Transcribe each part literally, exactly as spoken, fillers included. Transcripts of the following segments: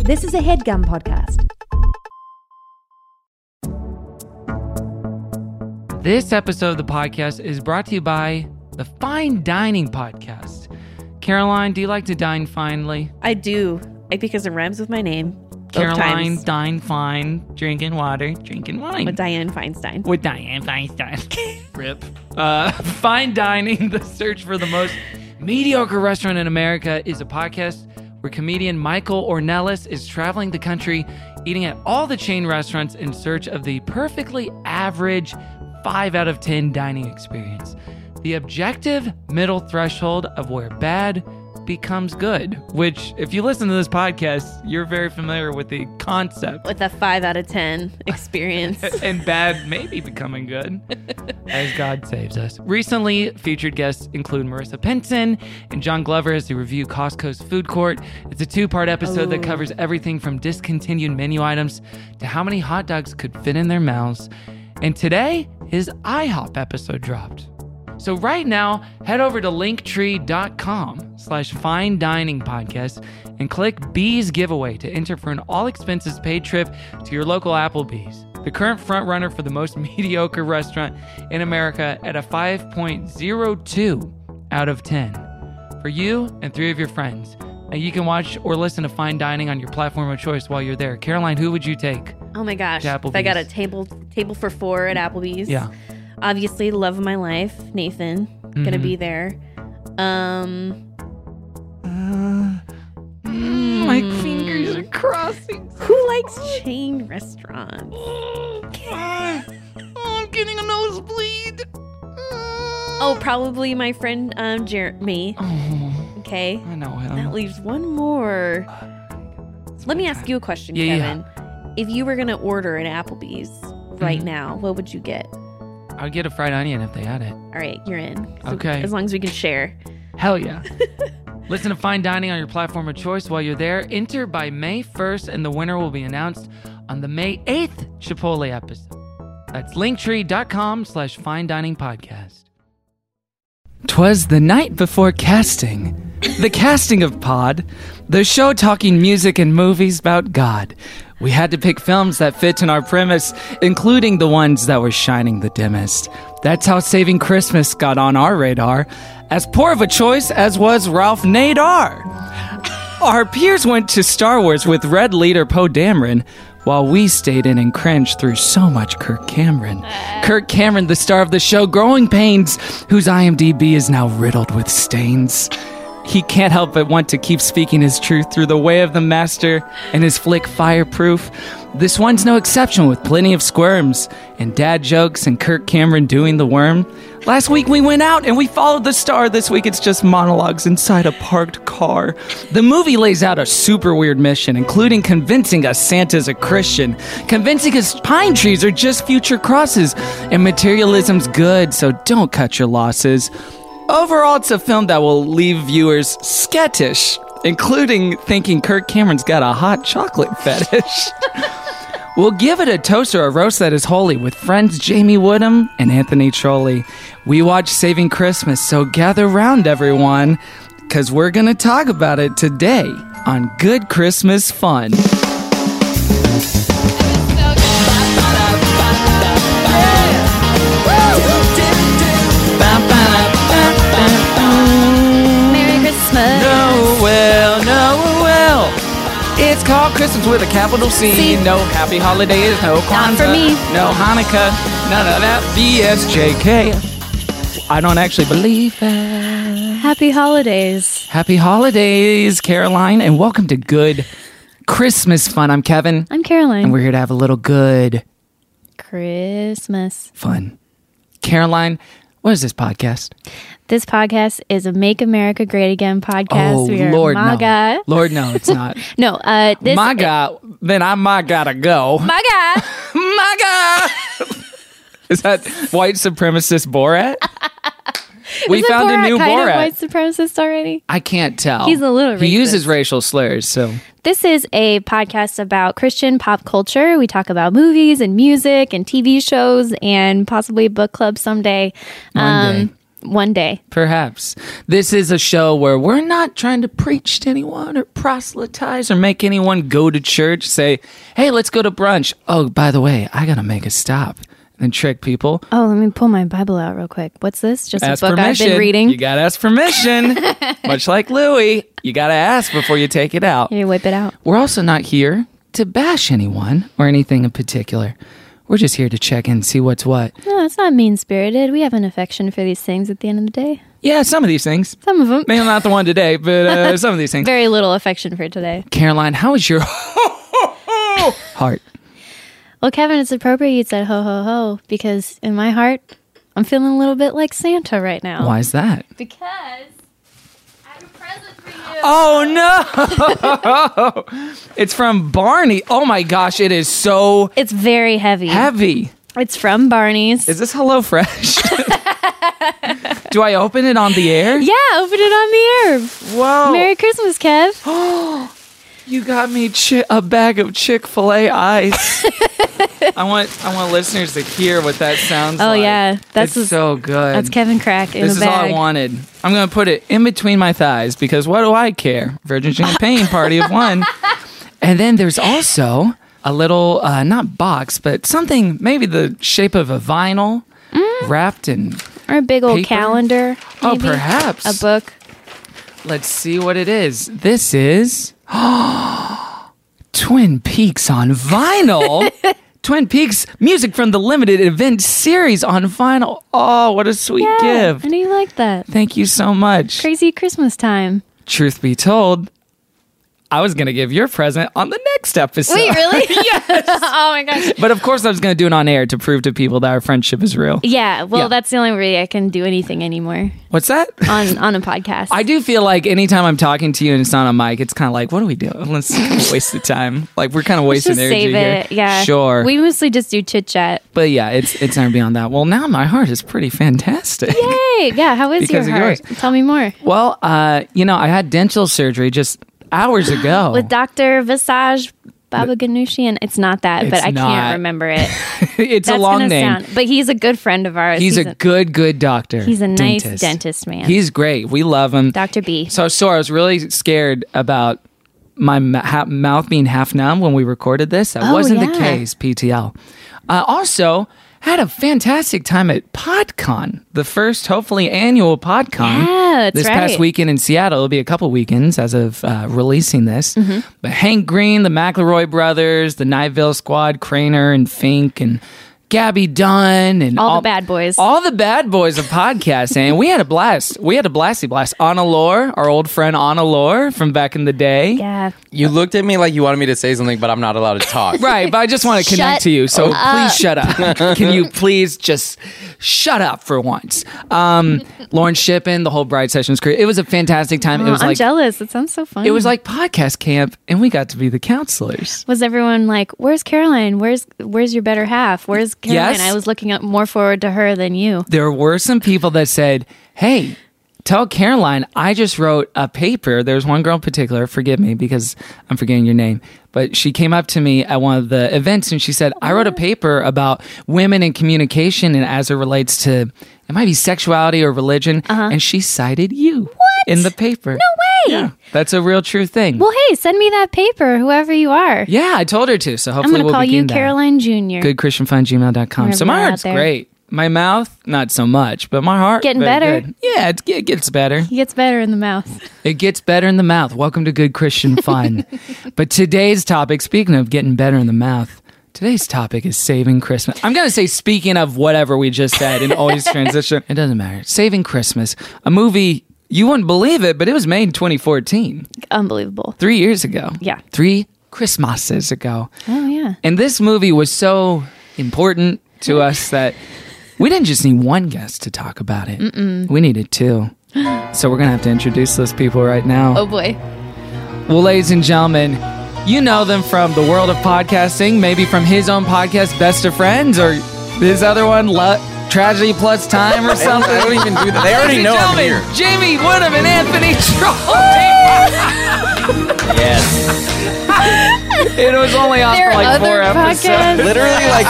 This is a HeadGum podcast. This episode of the podcast is brought to you by the Fine Dining Podcast. Caroline, do you like to dine finely? I do, because it rhymes with my name. Caroline, times. dine fine, drinking water, drinking wine. With Diane Feinstein. With Diane Feinstein. Rip. Uh, Fine Dining, the search for the most mediocre restaurant in America, is a podcast where comedian Michael Ornelas is traveling the country, eating at all the chain restaurants in search of the perfectly average five out of ten dining experience. The objective middle threshold of where bad becomes good, which, if you listen to this podcast, you're very familiar with the concept. With a five out of ten experience. And bad maybe becoming good, as God saves us. Recently, featured guests include Marissa Pinson and John Glover as they review Costco's food court. It's a two-part episode Ooh. that covers everything from discontinued menu items to how many hot dogs could fit in their mouths. And today, his IHOP episode dropped. So right now, head over to linktree.com slash fine dining podcast and click Bees Giveaway to enter for an all-expenses paid trip to your local Applebee's, the current frontrunner for the most mediocre restaurant in America at a five point oh two out of ten. For you and three of your friends. Now you can watch or listen to Fine Dining on your platform of choice while you're there. Caroline, who would you take? Oh my gosh. To If I got a Applebee's. table table for four at Applebee's. Yeah. Obviously, love of my life, Nathan, gonna Mhm. be there. Um, Uh, mm, my fingers are crossing. who likes chain restaurants? Oh, I'm getting a nosebleed. Oh, probably my friend um Jeremy. Oh, Okay, I know him. that leaves one more. Let me ask you a question, Yeah, yeah. Kevin. If you were gonna order an Applebee's right Mhm. now, what would you get? I'd get a fried onion if they had it. All right, you're in. So Okay. As long as we can share. Hell yeah. Listen to Fine Dining on your platform of choice while you're there. Enter by May first, and the winner will be announced on the May eighth Chipotle episode. That's linktree.com slash fine dining podcast. 'Twas the night before casting. The casting of Pod, the show talking music and movies about God. We had to pick films that fit in our premise, including the ones that were shining the dimmest. That's how Saving Christmas got on our radar, as poor of a choice as was Ralph Nader. Our peers went to Star Wars with Red Leader Poe Dameron, while we stayed in and cringed through so much Kirk Cameron. Kirk Cameron, the star of the show Growing Pains, whose I M D B is now riddled with stains. He can't help but want to keep speaking his truth through the way of the master and his flick Fireproof. This one's no exception, with plenty of squirms and dad jokes and Kirk Cameron doing the worm. Last week we went out and we followed the star. This week it's just monologues inside a parked car. The movie lays out a super weird mission, including convincing us Santa's a Christian, convincing us pine trees are just future crosses, and materialism's good, so don't cut your losses. Overall, it's a film that will leave viewers skittish, including thinking Kirk Cameron's got a hot chocolate fetish. We'll give it a toast or a roast that is holy with friends Jamie Woodham and Anthony Trolley. We watch Saving Christmas, so gather round, everyone, because we're going to talk about it today on Good Christmas Fun. Merry Christmas. Noel, Noel. It's called Christmas with a capital C. C. No happy holidays, no Kwanzaa, Not for me. no Hanukkah, none of that B S J K. I don't actually believe that. Happy holidays. Happy holidays, Caroline, and welcome to Good Christmas Fun. I'm Kevin, I'm Caroline. and we're here to have a little good Christmas. fun. Caroline, what is this podcast? This podcast is a Make America Great Again podcast. Oh, we are Lord, MAGA. no. Lord, no, it's not. No, uh, this MAGA, then I might gotta go. MAGA. MAGA! Is that white supremacist Borat? We Isn't found a Borat new kind Borat. of white supremacist already. I can't tell. He's a little He racist. uses racial slurs, so This is a podcast about Christian pop culture. We talk about movies and music and T V shows and possibly a book club someday. One day. one day. Perhaps. This is a show where we're not trying to preach to anyone or proselytize or make anyone go to church, say, hey, let's go to brunch. Oh, by the way, I got to make a stop. And trick people. Oh, let me pull my Bible out real quick. What's this? Just Ask a book permission. I've been reading? You got to ask permission. Much like Louis, you got to ask before you take it out. You whip it out. We're also not here to bash anyone or anything in particular. We're just here to check in and see what's what. No, it's not mean-spirited. We have an affection for these things at the end of the day. Yeah, some of these things. Some of them. Maybe not the one today, but uh, some of these things. Very little affection for today. Caroline, how is your heart? Well, Kevin, it's appropriate you said ho, ho, ho, because in my heart, I'm feeling a little bit like Santa right now. Why is that? Because I have a present for you. Oh, no! It's from Barney. Oh, my gosh, it is so It's very heavy. heavy. It's from Barney's. Is this HelloFresh? Do I open it on the air? Yeah, open it on the air. Whoa. Merry Christmas, Kev. You got me chi- a bag of Chick-fil-A ice. I want I want listeners to hear what that sounds Oh, like. yeah. That's it's a- so good. That's Kevin Crack in This a is all bag. I wanted. I'm going to put it in between my thighs because what do I care? Virgin champagne party of one. And then there's also a little, uh, not box, but something maybe the shape of a vinyl Mm. wrapped in. Or a big old Paper? calendar. Oh, maybe. perhaps. A book. Let's see what it is. This is Twin Peaks on vinyl. Twin Peaks music from the limited event series on vinyl. Oh, what a sweet Yeah, gift. I know you like that. Thank you so much. Crazy Christmas time. Truth be told, I was going to give your present on the next episode. Wait, really? Yes. Oh my gosh. But of course, I was going to do it on air to prove to people that our friendship is real. Yeah, well, Yeah. that's the only way I can do anything anymore What's that? on on a podcast. I do feel like anytime I'm talking to you and it's not on mic, it's kind of like, what do we do? Let's waste the time. Like we're kind of Let's wasting just energy save here. it. Yeah, Sure. We mostly just do chit chat. But yeah, it's it's never beyond that. Well, now my heart is pretty fantastic. Yay! Yeah, how is Because your of heart? yours. Tell me more. Well, uh, you know, I had dental surgery just hours ago. With Doctor Visage Baba Ganouchian. It's not that, It's but I not. can't remember it. It's That's a long gonna name. sound. But he's a good friend of ours. He's, a good, good doctor. He's a nice dentist. dentist, man. He's great. We love him. Doctor B. So, so I was really scared about my ma- ha- mouth being half numb when we recorded this. That Oh, wasn't the yeah. case, P T L. Uh, also, had a fantastic time at PodCon, the first, hopefully, annual PodCon. Yeah, that's this right. past weekend in Seattle. It'll be a couple weekends as of uh, releasing this. Mm-hmm. But Hank Green, the McElroy brothers, the Niveville Squad, Craner and Fink, and Gabby Dunn, and All the bad boys. all the bad boys of podcasting. And we had a blast. We had a blasty blast. Anna Lore, our old friend Anna Lore from back in the day. Yeah. You looked at me like you wanted me to say something, but I'm not allowed to talk. Right, but I just want to connect Shut to you, so up. please shut up. Can you please just shut up for once? Um, Lauren Shippen, the whole Bride Sessions crew. It was a fantastic time. Oh, it was I'm like jealous. It sounds so fun. it was like podcast camp, and we got to be the counselors. Was everyone like, "Where's Caroline? Where's Where's your better half? Where's Caroline?" Yes. I was looking up more forward to her than you. There were some people that said, "Hey, tell Caroline I just wrote a paper." There's one girl in particular, forgive me because I'm forgetting your name, but she came up to me at one of the events and she said, "I wrote a paper about women in communication and as it relates to, it might be sexuality or religion," and she cited you in the paper. No way! Yeah, that's a real true thing. Well, hey, send me that paper, whoever you are. yeah, I told her to, so I'm hopefully going to we'll call you begin that. Caroline Junior good christian fun gmail dot com. So Wherever my you're heart's out there. great. My mouth, not so much, but my heart, Getting very better. good. Yeah, it, it gets better. He gets better in the mouth. It gets better in the mouth. Welcome to Good Christian Fun. But today's topic, speaking of getting better in the mouth, today's topic is saving Christmas. I'm going to say speaking of whatever we just said and always transition. It doesn't matter. Saving Christmas, a movie, you wouldn't believe it, but it was made in twenty fourteen, Unbelievable. three years ago. Yeah. Three Christmases ago. Oh, yeah. And this movie was so important to us that we didn't just need one guest to talk about it. Mm-mm. We needed two. So we're going to have to introduce those people right now. Oh, boy. Well, ladies and gentlemen, you know them from the world of podcasting, maybe from his own podcast, Best of Friends, or his other one, Lo- Tragedy Plus Time or something. I don't even do that. They already Ladies and know I'm gentlemen, here. Jamie Woodham and Anthony Troll. Yes. It was only on There for are like four other episodes. podcasts. Literally, like,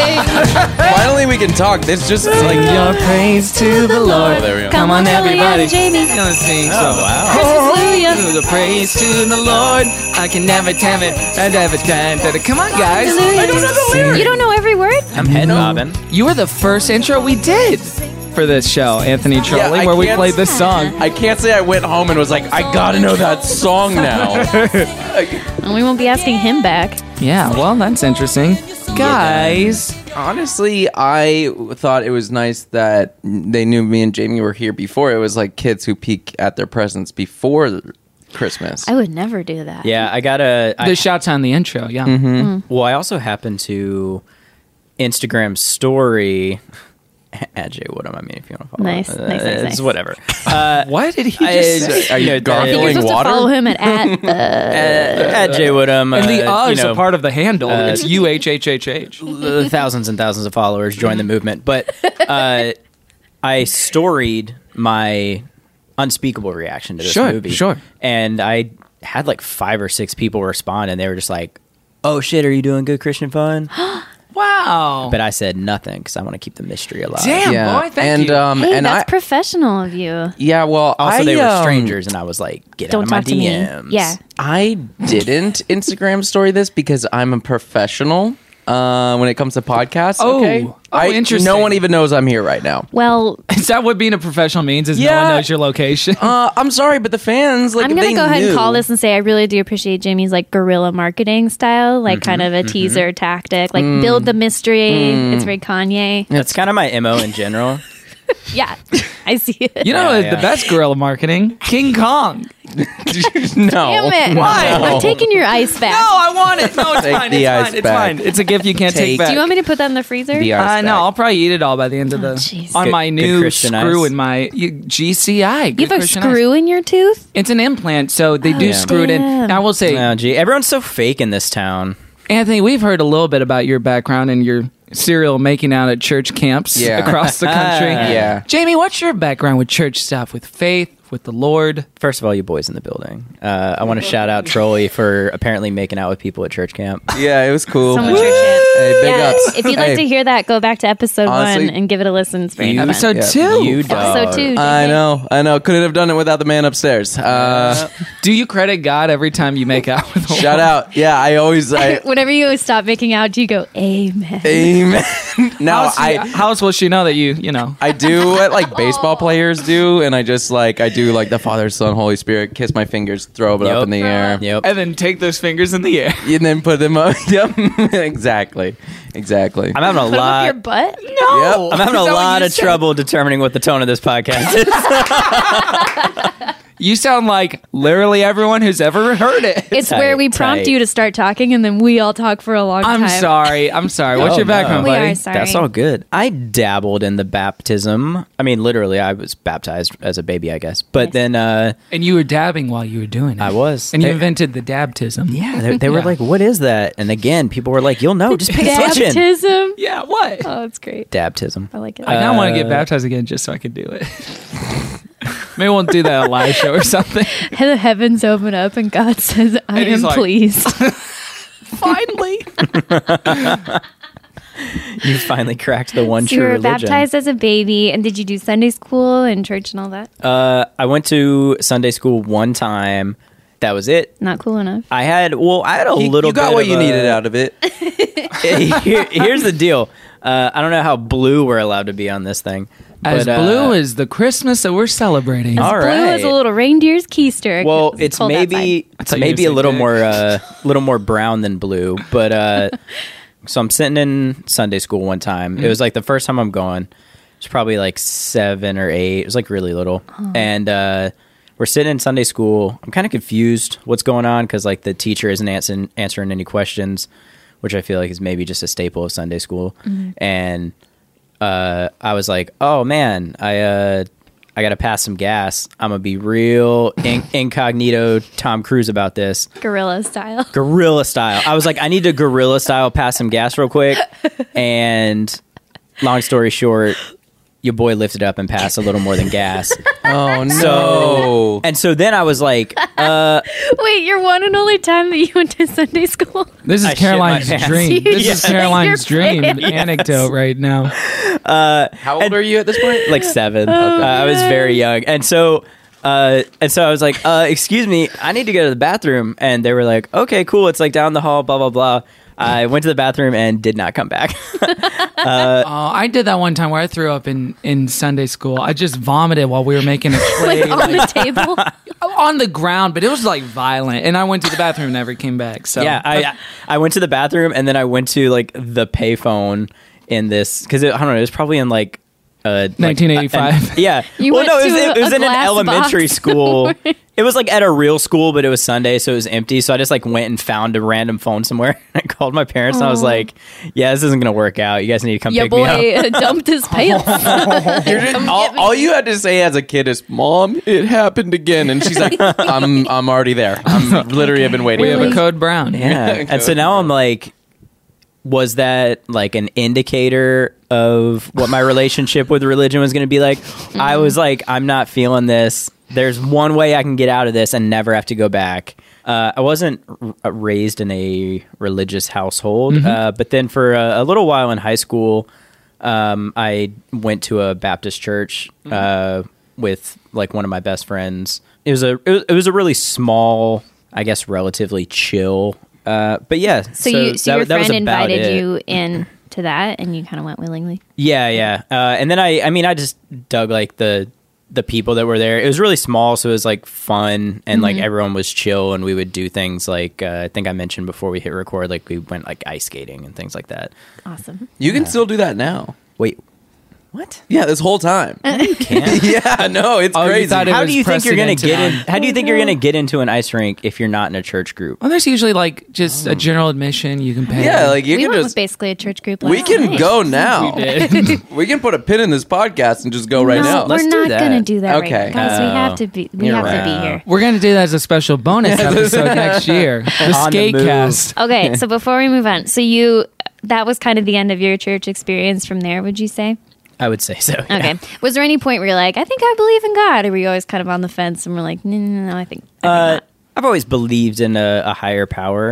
the, finally we can talk. This just like Your praise to the Lord. Oh, there we go. Come on, Hallelujah, everybody. Jamie. Gonna sing Oh, some. wow. Hallelujah. The praise to the Lord. I can never tell it. I never time. Come on, guys. Hallelujah. I don't know the lyrics. You don't know every word? I'm head bobbing. You were the first intro we did for this show, Anthony Trolley, I where we can't- played this song. I can't say I went home and was like, I gotta know that song now. And we won't be asking him back. Yeah, well, that's interesting. Guys, Honestly, I thought it was nice that they knew me and Jamie were here before. It was like kids who peek at their presents before Christmas. I would never do that. Yeah, I got a. I, the shouts on the intro, yeah. Mm-hmm. well, I also happened to Instagram story. At Jay Woodham, I mean, if you want to follow. Nice, uh, nice, nice, it's nice. whatever. Uh, What did he I- just say? Are you know, I think gargling you're supposed water? to follow him at, at uh, at, at Jay Woodham, And the uh, uh you is know, a part of the handle. uh, it's U H H H H. uh, thousands and thousands of followers join the movement. But uh, I storied my unspeakable reaction to this Sure, movie. sure. And I had like five or six people respond, and they were just like, "Oh shit, are you doing good Christian fun?" Wow. But I said nothing because I want to keep the mystery alive. Damn, yeah, boy, thank and you. um, hey, and that's I, professional of you. yeah, well, Also, I, they were um, strangers, and I was like, "Get Don't out of my talk to me. D Ms." Yeah. I didn't Instagram story this because I'm a professional uh, when it comes to podcasts. Oh. okay? Oh, I, interesting. No one even knows I'm here right now. Well, Is that what being a professional means? Is no Yeah. one knows your location? Uh, I'm sorry, but the fans like I'm gonna they go ahead knew. and call this and say I really do appreciate Jamie's like guerrilla marketing style, like kind of a teaser tactic, like build the mystery. It's very Kanye. That's kind of my M O in general. Yeah, I see it. You know Yeah, the yeah. best guerrilla marketing? King Kong. no. Damn it! Why? I'm taking your ice back. No, I want it. No, it's Take fine. the It's ice fine. It's back. fine. It's a gift you can't take, Take- back. Do you want me to put that in the freezer? The ice Uh, no, back. I'll probably eat it all by the end of the jeez. on Good- my good new Christian screw ice. in my you, G C I. You Good have a Christian screw ice. in your tooth? It's an implant, so they do Oh, screw it in. damn. Now I will say, Oh, gee, everyone's so fake in this town. Anthony, we've heard a little bit about your background and your serial making out at church camps Yeah. across the country. Yeah. Jamie, what's your background with church stuff, with faith, with the Lord? First of all, you boys in the building. Uh, I want to shout out Trolley for apparently making out with people at church camp. Yeah, it was cool. Someone Hey, church it. big Yeah, ups. if you'd like Hey, to hear that, go back to episode Honestly, one and give it a listen. It's very you- fun. Episode Yeah. two. You dog. Episode two. I Jamie. know, I know. Couldn't have done it without the man upstairs. Uh, Do you credit God every time you make out with a shout out. Yeah, I always. I, Whenever you stop making out, do you go, Amen? amen. no, How, I. how else will she know that you, you know? I do what like baseball players do, and I just like I do like the Father, Son, Holy Spirit, kiss my fingers, throw it Yep. up in the air, Yep. And then take those fingers in the air. and then put them up. Yep, exactly, exactly. I'm having a Put 'em up your lot. butt? No. Yep. I'm having a Is that what lot you of said? trouble determining what the tone of this podcast is. You sound like literally everyone who's ever heard it. It's Tight, where we prompt tight. you to start talking, and then we all talk for a long I'm time. sorry. I'm sorry. What's Oh, your background, We buddy? are sorry. That's all good. I dabbled in the baptism. I mean, literally, I was baptized as a baby, I guess. But Nice. then uh, And you were dabbing while you were doing it. I was. And you They- invented the dabtism. yeah, they, they were Yeah. like, "What is that?" And again, people were like, "You'll know. Just pay attention." Baptism. Yeah, what? Oh, that's great. Dabtism. I like it. I now want to get Uh, baptized again just so I could do it. Maybe we'll do that at a live show or something. The heavens open up, and God says, "I And he's am like- pleased." Finally. You finally cracked the one So you true were religion. baptized as a baby, and did you do Sunday school and church and all that? Uh, I went to Sunday school one time. That was it. Not cool enough. I had well, I had a You- little. you got bit what of you a- needed out of it. Here- here's the deal. Uh, I don't know how blue we're allowed to be on this thing. As but, uh, blue as the Christmas that we're celebrating. All Blue as right. a little reindeer's keister. Well, 'cause it's cold maybe I it's thought you were maybe a gonna say little dick. more uh, little more brown than blue, but uh, so I'm sitting in Sunday school one time. It was like the first time I'm going. It's probably like seven or eight. It was like really little, and uh, we're sitting in Sunday school. I'm kind of confused what's going on because like the teacher isn't answering answering any questions, which I feel like is maybe just a staple of Sunday school, and. Uh, I was like, oh man, I uh, I gotta pass some gas. I'm gonna be real in- incognito Tom Cruise about this, gorilla style. guerrilla style. I was like, I need to guerrilla style pass some gas real quick. And long story short, your boy lifted up and passed a little more than gas. Oh no! So, and so then I was like, uh, Wait, your one and only time that you went to Sunday school? This is I shit Caroline's my pants. dream. You This is shit Caroline's your dream pants. anecdote right now. How old are you at this point? like seven. Oh, uh, I was very young, and so. Uh, and so I was like, uh, excuse me, I need to go to the bathroom. And they were like, okay, cool. It's like down the hall, blah, blah, blah. I went to the bathroom and did not come back. Oh, I did that one time where I threw up in, in Sunday school. I just vomited while we were making a play Like on the table? on the ground, but it was like violent. And I went to the bathroom and never came back. So yeah, I I went to the bathroom and then I went to like the payphone in this because I don't know, it was probably in like uh, nineteen eighty-five. Like, an- yeah. You well, went no, it was, to it, it was a in an glass elementary box. school. It was like at a real school, but it was Sunday, so it was empty. So I just like went and found a random phone somewhere. I called my parents and I was like, "Yeah, this isn't gonna work out. You guys need to come Your pick me up." boy dumped his pants. You're just- all, all you had to say as a kid is, "Mom, it happened again," and she's like, "I'm I'm already there. I'm literally have been waiting." We have for a this." code brown. Yeah. And so now I'm like, was that like an indicator of what my relationship with religion was going to be like? I was like, I'm not feeling this. There's one way I can get out of this and never have to go back. Uh, I wasn't r- raised in a religious household, uh, but then for a, a little while in high school, um, I went to a Baptist church uh, with like one of my best friends. It was a it was, it was a really small, I guess, relatively chill. Uh, but yeah, So, you, so that- your that was friend about invited it. you in to that, and you kind of went willingly. Yeah, yeah. Uh, and then I, I mean, I just dug like the the people that were there. It was really small, so it was like fun, and like everyone was chill, and we would do things like uh, I think I mentioned before we hit record, like we went like ice skating and things like that. Awesome. You can still do that now. Wait, what? Yeah, this whole time. You can't. Yeah, no, it's Oh, you crazy. thought it How was do you think you're gonna precedented get in? on- How do you think you're gonna get into an ice rink if you're not in a church group? Well, there's usually like just a general admission you can pay. yeah, like you we can went with just. basically a church group. We last can night. go now. We did. We can put a pin in this podcast and just go right no, now. Let's we're do not that. gonna do that Okay. right now. Guys, we Oh. have to be. We You're have to right. be here. We're gonna do that as a special bonus episode next year. The On the move. Skatecast. Okay, so before we move on, so you that was kind of the end of your church experience from there, would you say? I would say so. yeah. Okay. Was there any point where you're like, I think I believe in God, or were you always kind of on the fence and we're like, no, no, no, I think, I think Uh, not. I've always believed in a, a higher power.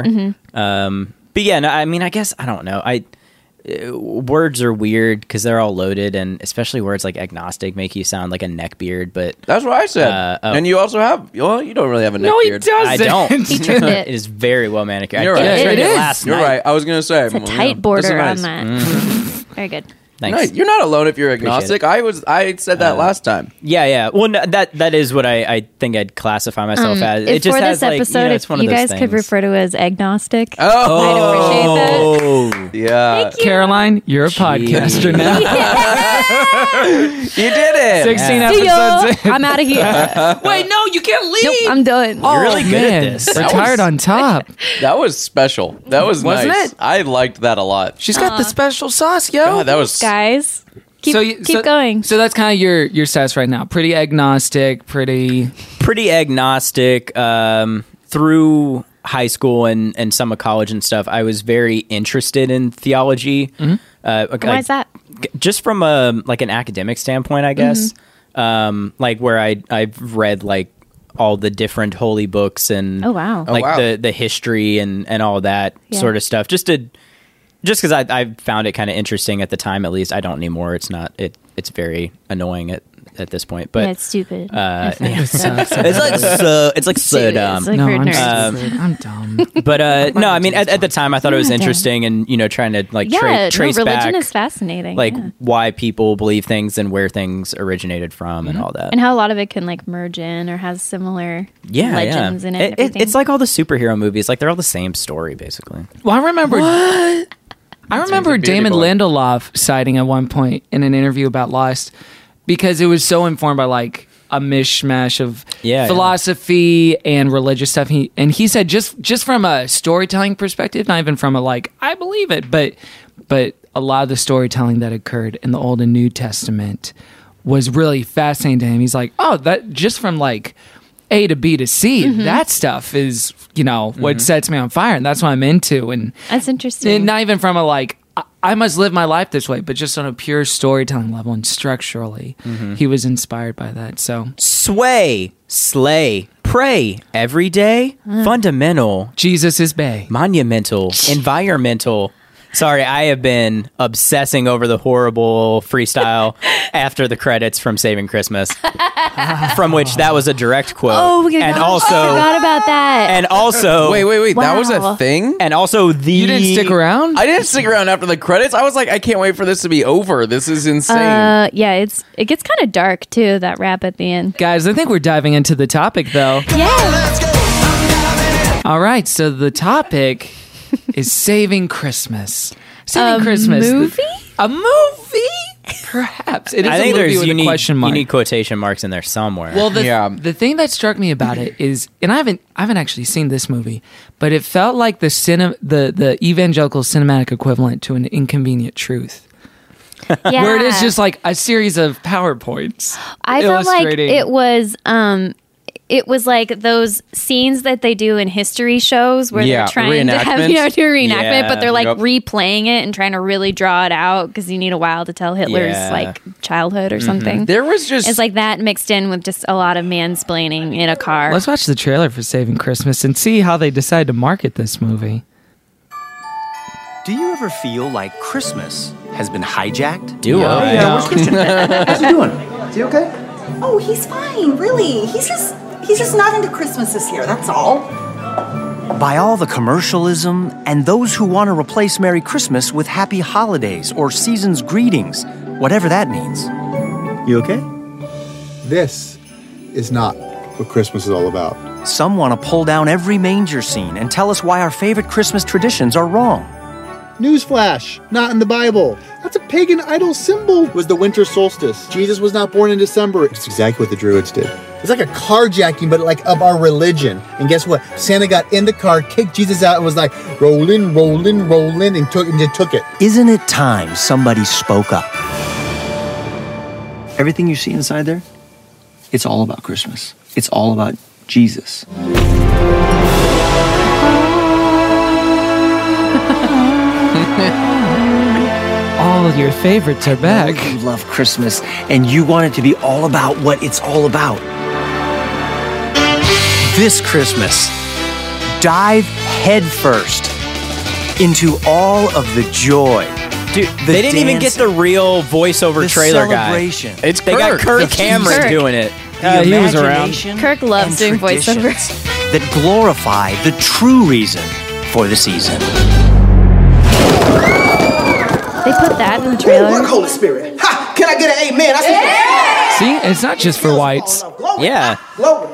Um, but yeah, no, I mean, I guess I don't know. I uh, words are weird because they're all loaded, and especially words like agnostic make you sound like a neckbeard. But That's what I said. Uh, oh. And you also have. Well, you don't really have a neck No, he beard. doesn't. I don't. He trimmed it. It is very well manicured. You're I, right. I It trimmed is. last You're night. right. I was gonna say It's a well, you tight know, border this is on nice. that. Very good. Thanks. No, you're not alone if you're Appreciate agnostic. it. I was. I said that Uh, last time. Yeah, yeah. Well, no, that that is what I, I think I'd classify myself as. If It just for has this like, episode, you know, if it's one you of those guys could things. refer to it as agnostic, Oh, I'd appreciate that. yeah. Thank you. Caroline, you're a podcaster now. You did it. sixteen Yeah. See ya. episodes in. I'm out of here. Wait, no, you can't leave. Nope, I'm done. You're really good at Man, this. Retired on top. That was special. That was Wasn't nice. it? I liked that a lot. She's got the special sauce, yo. God, that was. Guys, keep, so you- keep so- going. So that's kind of your your status right now. Pretty agnostic. Pretty. pretty agnostic um, through high school and, and some of college and stuff. I was very interested in theology. Mm-hmm. Uh, like, Why is that? Just from a like an academic standpoint, I guess. Mm-hmm. Um, like where I I've read like all the different holy books and Oh, wow. like Oh, wow. the the history and and all that Yeah. sort of stuff. Just to just because I I found it kind of interesting at the time. At least I don't anymore. It's not it. It's very annoying at at this point. But Yeah, it's stupid. uh, It sucks. it's like so it's like so Dude, dumb. it's like No, for I'm nerds. stupid. I'm dumb. But uh, no, I mean at, at the time I thought it was Yeah. interesting, and you know trying to like yeah, tra- no, trace religion back is fascinating. like yeah. why people believe things and where things originated from Mm-hmm. and all that. And how a lot of it can like merge in or has similar yeah, legends yeah. in it. and It- it- everything. it's like all the superhero movies; like they're all the same story basically. Well, I remember. I remember a beauty Damon boy. Lindelof citing at one point in an interview about Lost because it was so informed by like a mishmash of Yeah, yeah. philosophy and religious stuff. He and he said just just from a storytelling perspective, not even from a like I believe it, but but a lot of the storytelling that occurred in the Old and New Testament was really fascinating to him. He's like, oh, that just from like A to B to C, Mm-hmm. that stuff is, you know, what sets me on fire, and that's what I'm into. And That's interesting. and not even from a like I, I must live my life this way, but just on a pure storytelling level and structurally, mm-hmm. he was inspired by that. So sway, slay, pray every day, uh. fundamental. Jesus is Bay. Monumental, environmental. Sorry, I have been obsessing over the horrible freestyle after the credits from Saving Christmas, from which that was a direct quote. Oh, my and gosh, also, I forgot about that. And also, wait, wait, wait, wow. that was a thing? And also, the you didn't stick around. I didn't stick around after the credits. I was like, I can't wait for this to be over. This is insane. Uh, yeah, it's it gets kind of dark too. That rap at the end, guys. I think we're diving into the topic, though. Yeah. All right, so the topic is Saving Christmas. Saving a Christmas. Movie? A movie? Perhaps. It is I think a movie there's with you a need, question mark. you need quotation marks in there somewhere. Well, the, Yeah. the thing that struck me about it is, and I haven't I haven't actually seen this movie, but it felt like the cine, the the evangelical cinematic equivalent to an Inconvenient Truth. Yeah. Where it is just like a series of PowerPoints. I felt like illustrating- it was um it was like those scenes that they do in history shows where Yeah, they're trying to have, you know, do a reenactment, Yeah, but they're like yep. replaying it and trying to really draw it out because you need a while to tell Hitler's Yeah. like childhood or something. There was just It's like that mixed in with just a lot of mansplaining in a car. Let's watch the trailer for Saving Christmas and see how they decide to market this movie. Do you ever feel like Christmas has been hijacked? Do I? Yeah, where's Christian? How's he doing? Is he okay? Oh, he's fine, really. He's just he's just not into Christmas this year, that's all. By all the commercialism and those who want to replace Merry Christmas with Happy Holidays or Season's Greetings, whatever that means. You okay? This is not what Christmas is all about. Some want to pull down every manger scene and tell us why our favorite Christmas traditions are wrong. Newsflash, not in the Bible. That's a pagan idol symbol. It was the winter solstice. Jesus was not born in December. It's exactly what the Druids did. It's like a carjacking, but like of our religion. And guess what? Santa got in the car, kicked Jesus out, and was like, rolling, rolling, rolling, and took and just took it. Isn't it time somebody spoke up? Everything you see inside there, it's all about Christmas. It's all about Jesus. All your favorites are back. I know you love Christmas, and you want it to be all about what it's all about. This Christmas, dive headfirst into all of the joy. Dude, The they didn't even get dancing, the real voiceover the trailer celebration. guy. It's they got Kirk The Cameron Kirk. doing it. The Uh, he was around. imagination Kirk loves and doing voiceover. traditions that glorify the true reason for the season. They put that in the trailer. Holy Spirit. Ha! Can I get an amen? I see. See, it's not just for whites. Yeah. Glory.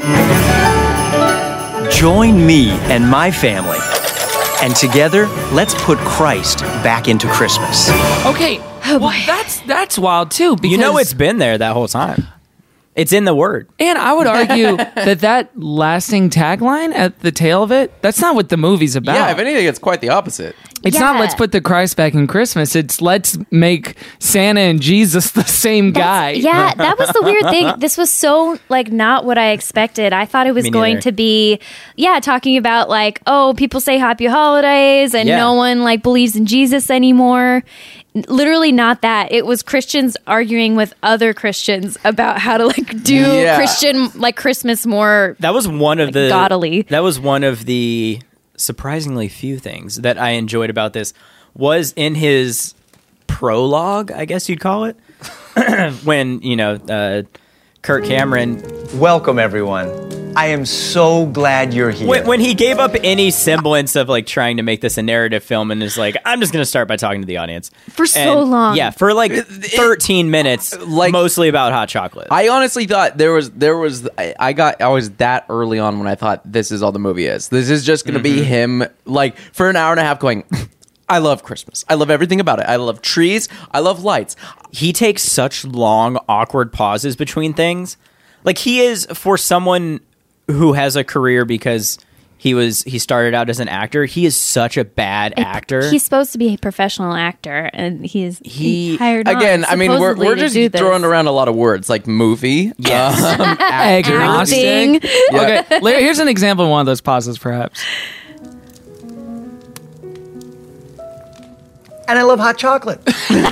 Mm. Join me and my family, and together, let's put Christ back into Christmas. Okay, well, that's that's wild too. Because You know it's been there that whole time. It's in the word. And I would argue that that lasting tagline at the tail of it, that's not what the movie's about. yeah, if anything, it's quite the opposite. It's not Yeah. let's put the Christ back in Christmas. It's let's make Santa and Jesus the same guy. Yeah, that was the weird thing. This was so like not what I expected. I thought it was Me going neither. to be, yeah, talking about like, oh, people say happy holidays and Yeah. no one like believes in Jesus anymore. Literally not that. It was Christians arguing with other Christians about how to like do Yeah. Christian like Christmas more. That was one of Like, the gaudily. That was one of the surprisingly few things that I enjoyed about this was in his prologue, I guess you'd call it, when you know uh, Kirk Cameron Welcome, everyone. I am so glad you're here. when, when he gave up any semblance of like trying to make this a narrative film and is like, I'm just going to start by talking to the audience For so And, long. Yeah, for like thirteen minutes, like- mostly about hot chocolate. I honestly thought there was there was I, I got I was that early on when I thought this is all the movie is. This is just going to be him like for an hour and a half going. I love Christmas. I love everything about it. I love trees. I love lights. He takes such long, awkward pauses between things. Like he is for someone who has a career because he was he started out as an actor. He is such a bad actor. He's supposed to be a professional actor, and he's he, He- hired on, Again, I mean, we're supposedly we're to just do this. throwing around a lot of words like movie. Yes. um, Agnostic. Acting. Yeah. Okay, Larry, here's an example of one of those pauses, perhaps. and I love hot chocolate.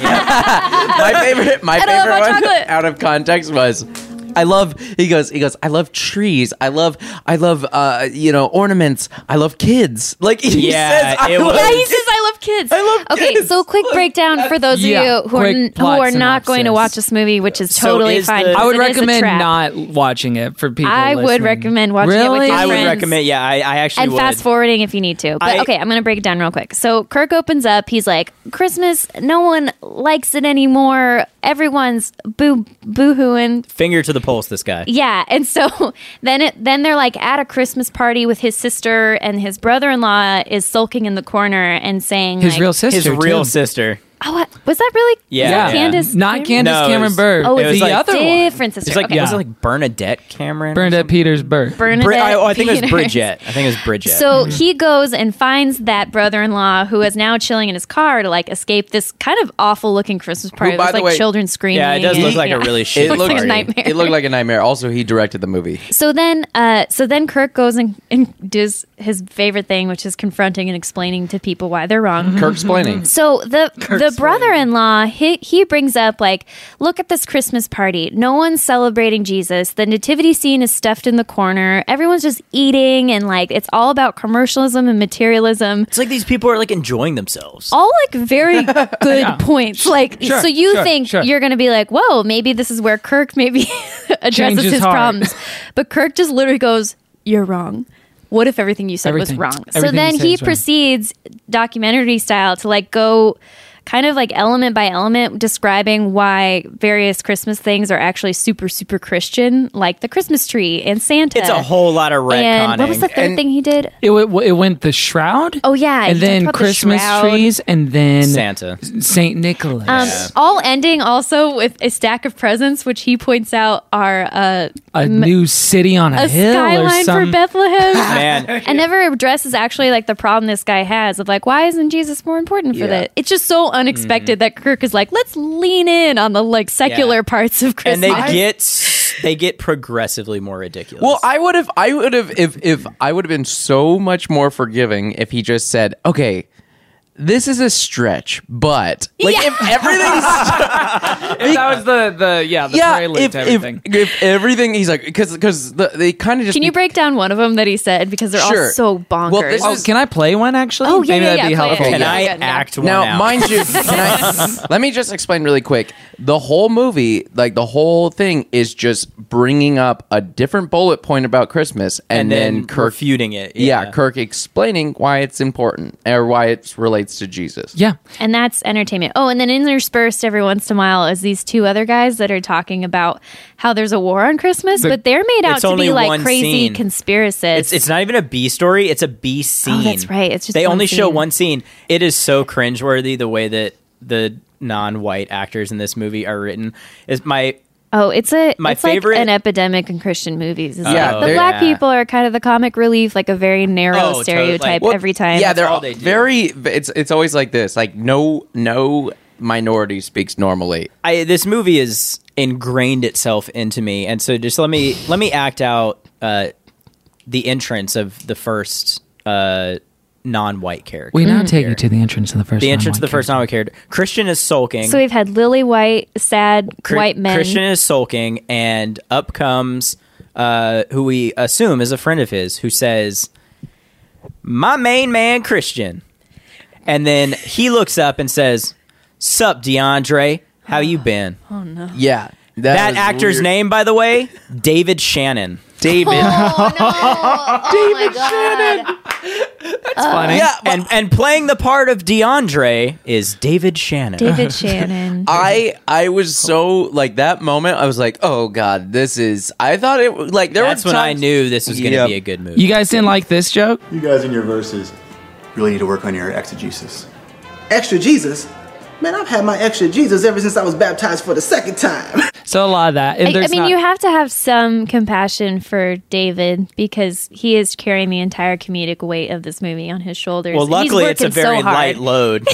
my favorite, my And I love favorite hot one chocolate. out of context was, I love. He goes. He goes. I love trees. I love. I love. Uh, you know, ornaments. I love kids. Like he Yeah, says. I it love was- Yeah, he says I love kids. I love Okay, kids. so quick breakdown for those Yeah, of you who are quick n- who plot are not going to synopsis. watch this movie, which is So totally is fine. the- because I would it is a recommend trap. not watching it for people. I would listening. recommend watching it with Really? your I would friends. recommend. Yeah, I, I actually and would. fast forwarding if you need to. But I- okay, I'm going to break it down real quick. So Kirk opens up. He's like, Christmas, no one likes it anymore. Everyone's boo boo-hooing. Finger to the pulse, this guy. Yeah, and so then it then they're like at a Christmas party with his sister, and his brother-in-law is sulking in the corner and saying His like, real sister. His real too. sister. Oh, what, was that really? Yeah, was that yeah. Candace? Not Candace No, it Cameron was- Bure. Oh, it it's was the like other one. different sister. It's like okay. was it like Bernadette Cameron? or Bernadette something? Peters Burt. Bernadette Bri- I, oh, I think it was Peters. Bridget. I think it was Bridget. So he goes and finds that brother-in-law who is now chilling in his car to like escape this kind of awful-looking Christmas party. by There's the like way- children screaming. yeah, it does look and- like yeah. a really It shitty looks like a party. nightmare. It looked like a nightmare. Also, he directed the movie. So then, uh, so then Kirk goes and, and does his favorite thing, which is confronting and explaining to people why they're wrong. Kirk explaining. So the the brother-in-law he he brings up like, look at this Christmas party. No one's celebrating Jesus. The nativity scene is stuffed in the corner. Everyone's just eating and like it's all about commercialism and materialism. It's like these people are like enjoying themselves. All like very good points. Like Sure, so you sure, think sure. you're going to be like, whoa, maybe this is where Kirk maybe addresses Changes his heart. problems. But Kirk just literally goes, "You're wrong. What if everything you said Everything. was wrong?" So Everything then you say he is wrong. proceeds documentary style to like go kind of like element by element describing why various Christmas things are actually super super Christian, like the Christmas tree and Santa. It's a whole lot of retconning. And what was the third And- thing he did? It, w- it went the shroud. Oh yeah, he and talked then about the Christmas shroud. trees, and then Santa. Saint Nicholas. Um, all ending also with a stack of presents, which he points out are uh, a new city on a, a hill or skyline for something. Bethlehem. Man, And never addresses actually like the problem this guy has of like, why isn't Jesus more important for Yeah. that? It's just so unexpected that Kirk is like, let's lean in on the like secular Yeah. parts of and Christmas. they get s- they get progressively more ridiculous. Well, I would have, I would have, if if I would have been so much more forgiving if he just said, "Okay, this is a stretch, but like Yeah. if everything's If that was the the yeah the yeah, prelude if, to if everything. if everything he's like because because the, they kind of just Can you break down one of them that he said because they're Sure. all so bonkers? Well, this oh, is- can I play one actually? Oh, yeah, Maybe yeah, that'd be yeah, play it. helpful. Can Yeah, I yeah, yeah. act one now, out? mind you, can I, let me just explain really quick. The whole movie, like the whole thing, is just bringing up a different bullet point about Christmas, and, and then, then Kirk, refuting it. yeah. Kirk explaining why it's important or why it relates to Jesus. Yeah. And that's entertainment. Oh, and then interspersed every once in a while is these two other guys that are talking about how there's a war on Christmas, The- but they're made out It's to only be like one crazy scene. conspiracists. It's it's not even a B story. It's a B scene. Oh, that's right. It's just they one only show scene. one scene. It is so cringeworthy the way that the non-white actors in this movie are written. Is my Oh, it's a My it's favorite- like an epidemic in Christian movies. Is Yeah, that the they're- black yeah. people are kind of the comic relief, like a very narrow Oh, totally. stereotype Well, every time. Yeah, they're all all they do. very. It's it's always like this. Like no no minority speaks normally. I this movie is ingrained itself into me, and so just let me let me act out uh, the entrance of the first uh, non-white character. We now take you to the entrance of the first. the entrance of the non-white first non-white character. Christian is sulking. So we've had lily white, sad Chr- white men. Christian is sulking, and up comes uh, who we assume is a friend of his, who says, "My main man, Christian," and then he looks up and says, "Sup, DeAndre? How you been?" Yeah, That is actor's weird. name, by the way, David Shannon. David. Oh, no. Oh, my God. funny. Yeah, but and and playing the part of DeAndre is David Shannon. David Shannon. I I was so like that moment. I was like, oh god, this is. I thought it was like there That's were when I times- knew this was going to Yep. be a good movie. You guys didn't like this joke? You guys in your verses really need to work on your exegesis. Extra Jesus? Man, I've had my extra Jesus ever since I was baptized for the second time. So a lot of that. And I, I there's mean, not- you have to have some compassion for David because he is carrying the entire comedic weight of this movie on his shoulders. well, He's luckily it's a working very so hard. light load.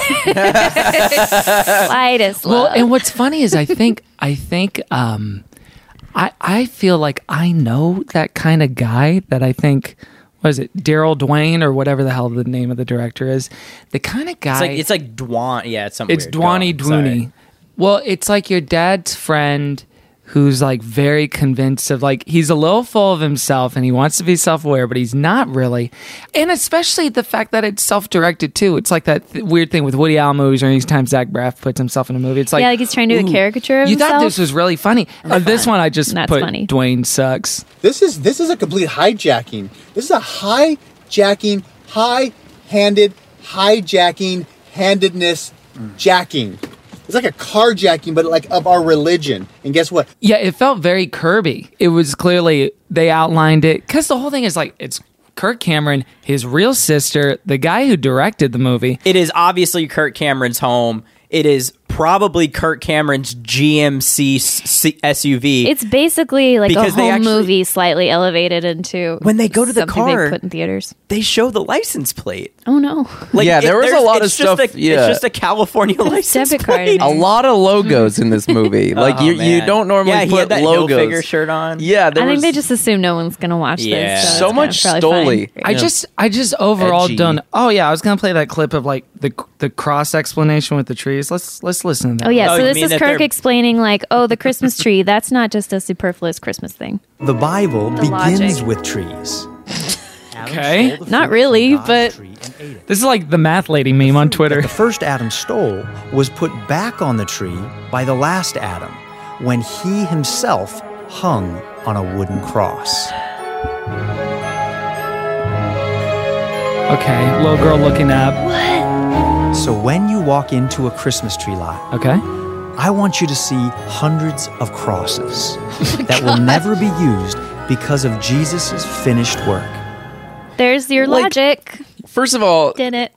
Lightest Well, load. and what's funny is I think I think um, I I feel like I know that kind of guy that I think what is it, Daryl Dwayne or whatever the hell the name of the director is, the kind of guy. It's like it's like Dwan. Yeah, it's something. It's weird. Dwani Go on, Dwooney. sorry. Well, it's like your dad's friend who's like very convinced of like he's a little full of himself and he wants to be self-aware, but he's not really. And especially the fact that it's self-directed too. It's like that th- weird thing with Woody Allen movies or anytime Zach Braff puts himself in a movie. It's like yeah, like he's trying to do a ooh, caricature of you himself. thought this was really funny. Uh, this one I just That's put funny. Dwayne sucks. This is this is a complete hijacking. This is a hijacking, high-handed, hijacking, handedness, jacking. It's like a carjacking, but like of our religion. And guess what? Yeah, it felt very Kirby. It was clearly, they outlined it. Because the whole thing is like, it's Kirk Cameron, his real sister, the guy who directed the movie. It is obviously Kirk Cameron's home. It is probably Kirk Cameron's G M C C- S U V. It's basically like Because a they home actually- movie slightly elevated into When they go to the something car- they put in theaters. They show the license plate. Oh no. Like, Yeah, there was a there's- lot of it's just stuff, A, yeah. It's just a California license debit card plate. in A it. lot of logos in this movie. Like Oh, you, you man. don't normally yeah, he put had that logos. Hilfiger shirt on. Yeah, there I think was they just assume no one's gonna watch Yeah. this. So it's much kinda probably Stoli. fine. I Yeah. just, I just overall Edgy. don't. Oh yeah, I was gonna play that clip of like the the cross explanation with the trees. Let's let's listen to that. Oh yeah, Oh, so you this mean is that Kirk they're- explaining like, oh, the Christmas tree, that's not just a superfluous Christmas thing. The Bible The begins logic. with trees. Okay. Not really, but This is like the math lady meme on Twitter. The first Adam stole was put back on the tree by the last Adam when he himself hung on a wooden cross. Okay, little girl looking up. So when you walk into a Christmas tree lot, Okay. I want you to see hundreds of crosses that will never be used because of Jesus' finished work. there's your Like- logic. First of all, Did it?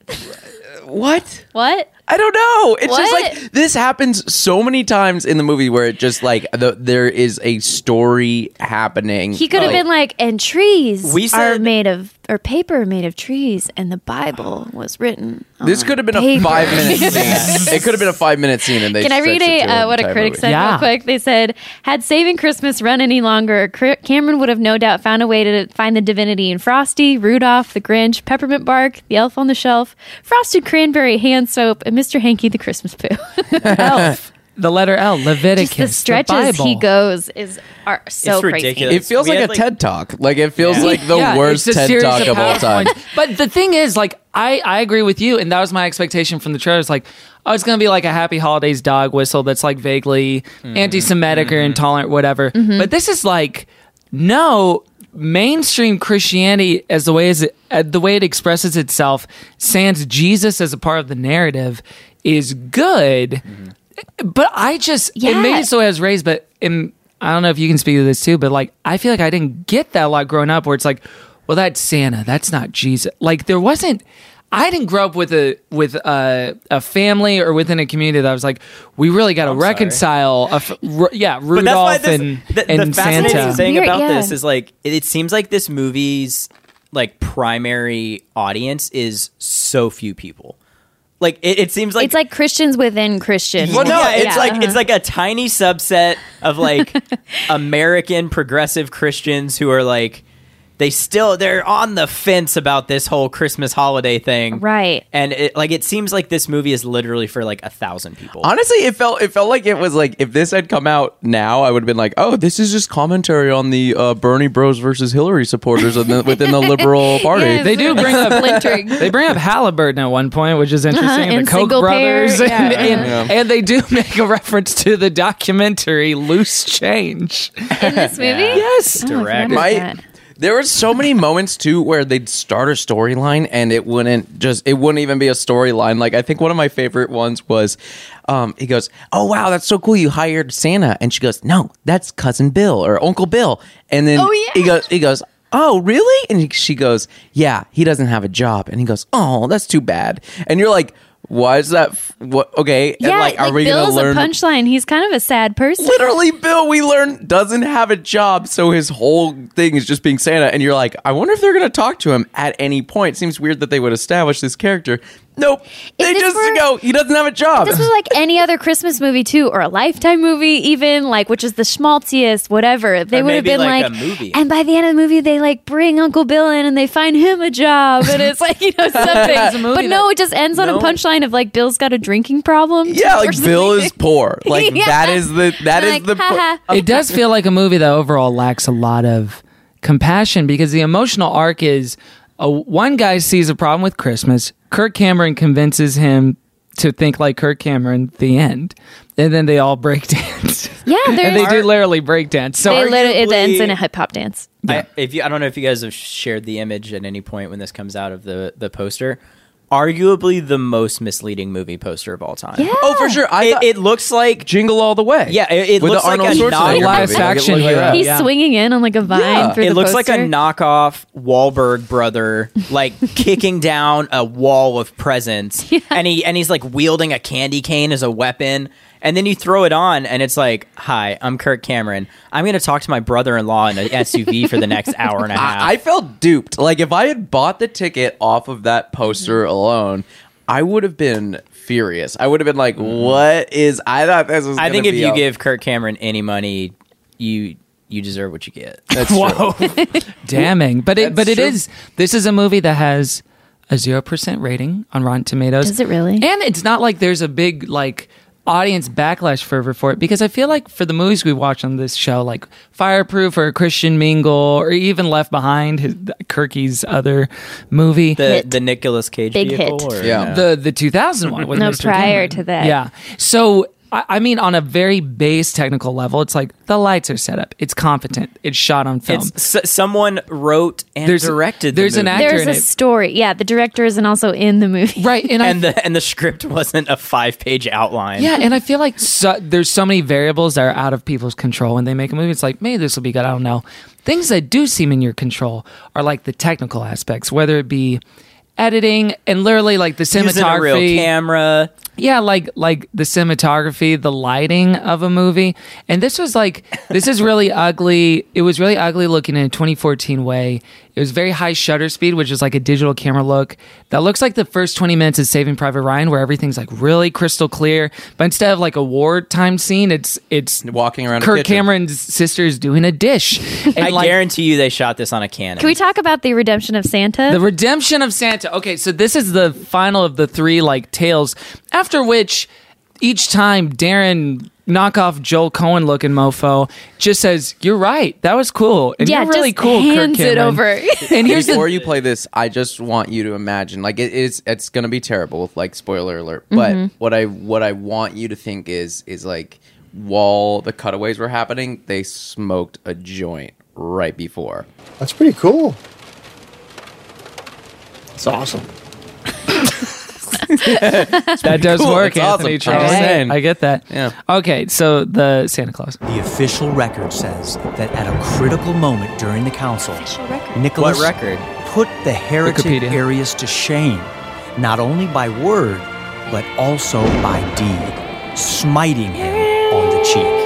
what? What? I don't know. It's just What? like this happens so many times in the movie where it just like the, there is a story happening. He could have Like, been like, and trees We are said- made of, or paper made of trees, and the Bible was written. This on could have been a paper. five minute scene. It could have been a five minute scene, and they. Can I read stretched it a to uh, what a entire critic movie. said Yeah. real quick? They said, had Saving Christmas run any longer, Cr- Cameron would have no doubt found a way to find the divinity in Frosty, Rudolph, the Grinch, Peppermint Bark, the Elf on the Shelf, Frosted Cranberry hand soap, and Mister Hanky the Christmas Pooh. Elf. The letter L. Leviticus. Just the stretches Bible. he goes is are so It's crazy. ridiculous. It feels We like had, a like- TED talk. Like it feels Yeah. like the Yeah, worst it's a TED series talk of all time. PowerPoints. But the thing is, like, I, I agree with you, and that was my expectation from the trailer. It's like, oh, it's going to be like a Happy Holidays dog whistle that's like vaguely Mm-hmm. anti-Semitic or intolerant, whatever. But this is like, no, mainstream Christianity as the way as it, uh, the way it expresses itself, sans Jesus as a part of the narrative, is good. But I just, it Yeah. made it so I was raised, but in, I don't know if you can speak to this too, but like, I feel like I didn't get that a lot growing up where it's like, well, that's Santa. That's not Jesus. Like there wasn't, I didn't grow up with a, with a, a family or within a community that was like, we really got to I'm sorry. reconcile. A, f- r- yeah. But that's why Rudolph this, and, the, and the fascinating Santa. thing Weird, about yeah. this is like it, it seems like this movie's like primary audience is so few people. Like it, it seems like it's like Christians within Christians. Well, no, Yeah, it's yeah, like uh-huh. it's like a tiny subset of like American progressive Christians who are like they still they're on the fence about this whole Christmas holiday thing, Right. And it, like it seems like this movie is literally for like a thousand people. Honestly, it felt it felt like it was like if this had come out now, I would have been like, oh, this is just commentary on the uh, Bernie Bros versus Hillary supporters in the, within the liberal party. Yes. They do bring up Splintering. They bring up Halliburton at one point, which is interesting. Uh-huh, and and the Koch single pair, brothers, yeah. and, and, Yeah. and they do make a reference to the documentary "Loose Change." In this movie? Yes, Oh, I Direct. forgot My, about that. there were so many moments too where they'd start a storyline and it wouldn't just it wouldn't even be a storyline. Like I think one of my favorite ones was um he goes, oh wow, that's so cool, you hired Santa, and she goes, no, that's cousin Bill or Uncle Bill, and then Oh, yeah. he goes he goes oh really, and he, she goes, yeah, he doesn't have a job, and he goes, oh, that's too bad, and you're like, why is that f- what okay and Yeah, like, like, are we Bill's gonna learn a punchline. He's kind of a sad person. literally Bill, we learn, doesn't have a job, so his whole thing is just being Santa, and you're like, I wonder if they're going to talk to him at any point. Seems weird that they would establish this character Nope. They this just were- go, he doesn't have a job. This was like any other Christmas movie too, or a Lifetime movie, even like which is the schmaltziest, whatever. They Or would have maybe been like like, a movie. and by the end of the movie, they like bring Uncle Bill in and they find him a job, and it's like you know something. It's a movie But no, that- it just ends on No. a punchline of like Bill's got a drinking problem. yeah, or like Bill something. is poor. Like Yeah. that is the that is Like, the haha. It does feel like a movie that overall lacks a lot of compassion because the emotional arc is uh, one guy sees a problem with Christmas. Kirk Cameron convinces him to think like Kirk Cameron. The end, and then they all break dance. Yeah, and there's they do literally break dance. So they are- literally it ends in a arguably- hip hop dance. I, if you, I don't know if you guys have shared the image at any point when this comes out of the the poster. Arguably the most misleading movie poster of all time. Yeah. Oh, for sure. I It, thought, it looks like Jingle All the Way. yeah, it, it With looks the like Arnold a Schwarzenegger knock- movie. live Like, it action looked like hero. that. He's Yeah. swinging in on like a vine Yeah. through It the looks like a poster. knockoff Wahlberg brother, like kicking down a wall of presents, and he and he's like wielding a candy cane as a weapon. And then you throw it on, and it's like, "Hi, I'm Kirk Cameron. I'm going to talk to my brother-in-law in an S U V for the next hour and a half." I, I felt duped. Like if I had bought the ticket off of that poster alone, I would have been furious. I would have been like, "What is?" I thought this was. I gonna think if be you a- give Kirk Cameron any money, you you deserve what you get. that's true. damning. But it but That's it true. is this is a movie that has a zero percent rating on Rotten Tomatoes. Does it really? And it's not like there's a big like audience backlash fervor for it because I feel like for the movies we watch on this show, like Fireproof or Christian Mingle or even Left Behind, his, Kirky's other movie, The Hit. the Nicolas Cage Big vehicle, hit. or, Yeah. the the two thousand one with No, Mister prior Cameron. to that. Yeah. So I, I mean, on a very base technical level, it's like the lights are set up. It's competent. It's shot on film. It's s- someone wrote and There's- directed. The there's an movie. actor There's in a it. story. Yeah, the director isn't also in the movie. Right. And, I and the and the script wasn't a five page outline. Yeah, and I feel like so, there's so many variables that are out of people's control when they make a movie. It's like, maybe this will be good. I don't know. Things that do seem in your control are like the technical aspects, whether it be editing and literally like the Using a real cinematography. camera. Yeah, like like the cinematography, the lighting of a movie. And this was like this is really ugly. It was really ugly looking in a twenty fourteen way. It was very high shutter speed, which is like a digital camera look. That looks like the first twenty minutes of Saving Private Ryan where everything's like really crystal clear. But instead of like a wartime scene, it's it's Walking around a Kirk kitchen. Cameron's sister's doing a dish. And I like, guarantee you they shot this on a Canon. Can we talk about the redemption of Santa? The Redemption of Santa. Okay, so this is the final of the three like tales. After which, each time Darren knockoff Joel Cohen looking mofo just says, "You're right. That was cool. And yeah, you're really just cool." hands Kirk it Cameron." over. And here's Before the you play this, I just want you to imagine, like it is, it's gonna be terrible. Like spoiler alert. But Mm-hmm. what I what I want you to think is is like while the cutaways were happening, they smoked a joint right before. That's pretty cool. It's awesome. that does cool. work, It's awesome. Anthony. I'm Charles. just saying. I get that. Yeah. Okay, so the Santa Claus. The official record says that at a critical moment during the council, Nicholas What record? put the heretic Wikipedia. Arius to shame, not only by word, but also by deed, smiting him on the cheek.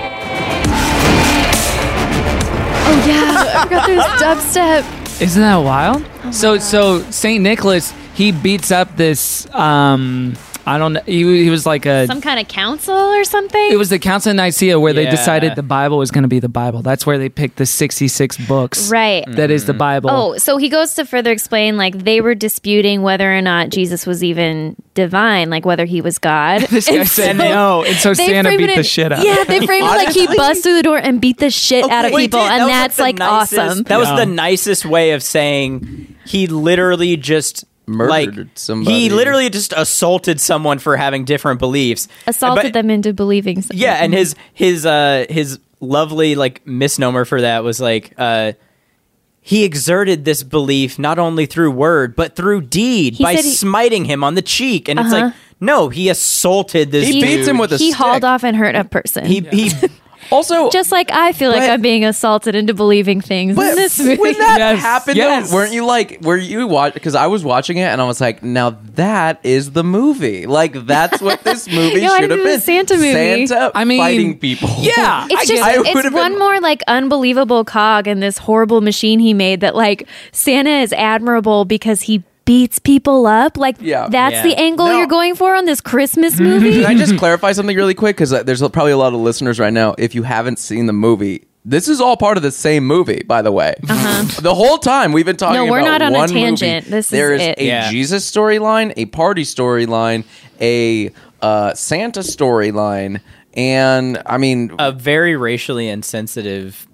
Oh yeah, I forgot there's dubstep. Isn't that wild? Oh so so Saint Nicholas, he beats up this um I don't know. He, he was like a Some kind of council or something. It was the Council of Nicaea where they Yeah. decided the Bible was going to be the Bible. That's where they picked the sixty-six books. right. That is the Bible. Oh, so he goes to further explain, like they were disputing whether or not Jesus was even divine, like whether he was God. This guy And said so no, and so they Santa frame beat it the in- shit out. Yeah, of they him. frame it like he busts through the door and beat the shit out of He people, did. and That was, that's the like nicest- awesome. That was Yeah. the nicest way of saying he literally just Murdered like, somebody. He literally just assaulted someone for having different beliefs. Assaulted But- them into believing something. Yeah, and his his uh his lovely like misnomer for that was like uh he exerted this belief not only through word but through deed He by said he- smiting him on the cheek, and it's Uh-huh. like no, he assaulted this. He dude. beats him with a he stick. hauled off and hurt a person. He he. Also, just like I feel like But- I'm being assaulted into believing things But in this movie. when that Yes, happened, yes. though, weren't you like, were you watch? Because I was watching it and I was like, now that is the movie. Like that's what this movie No, I should have didn't do been. the Santa movie. Santa I mean, fighting people. Yeah, It's I just get- I it's would've one been- more like unbelievable cog in this horrible machine he made that like Santa is admirable because he beats people up. Like, Yeah. that's Yeah. the angle No. you're going for on this Christmas movie? Can I just clarify something really quick? Because there's probably a lot of listeners right now. If you haven't seen the movie, this is all part of the same movie, by the way. Uh-huh. The whole time we've been talking No, we're about not on a one tangent. movie. This is There is it. a Yeah. Jesus storyline, a party storyline, a uh, Santa storyline, and I mean, A very racially insensitive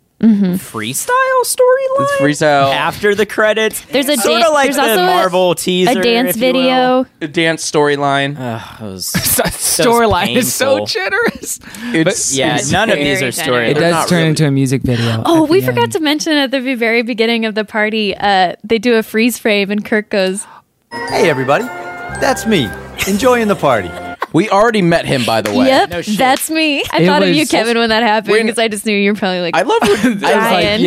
freestyle storyline. It's freestyle. after the credits. There's a sort dan- of like there's the also a- Marvel teaser, A dance if you will. video. a dance storyline. Ugh, it was- Storyline is so painful. generous. It's yeah, It's none of very these are generous. stories. It They're does not turn really. into a music video. Oh, at we the forgot end. to mention at the very beginning of the party, uh, they do a freeze frame and Kirk goes, Hey, everybody. That's me, enjoying the party. We already met him, by the way. yep, No shit. that's me. I It thought of was- you, Kevin, when that happened When- because I just knew you were probably like, I love when, I was like, Ryan.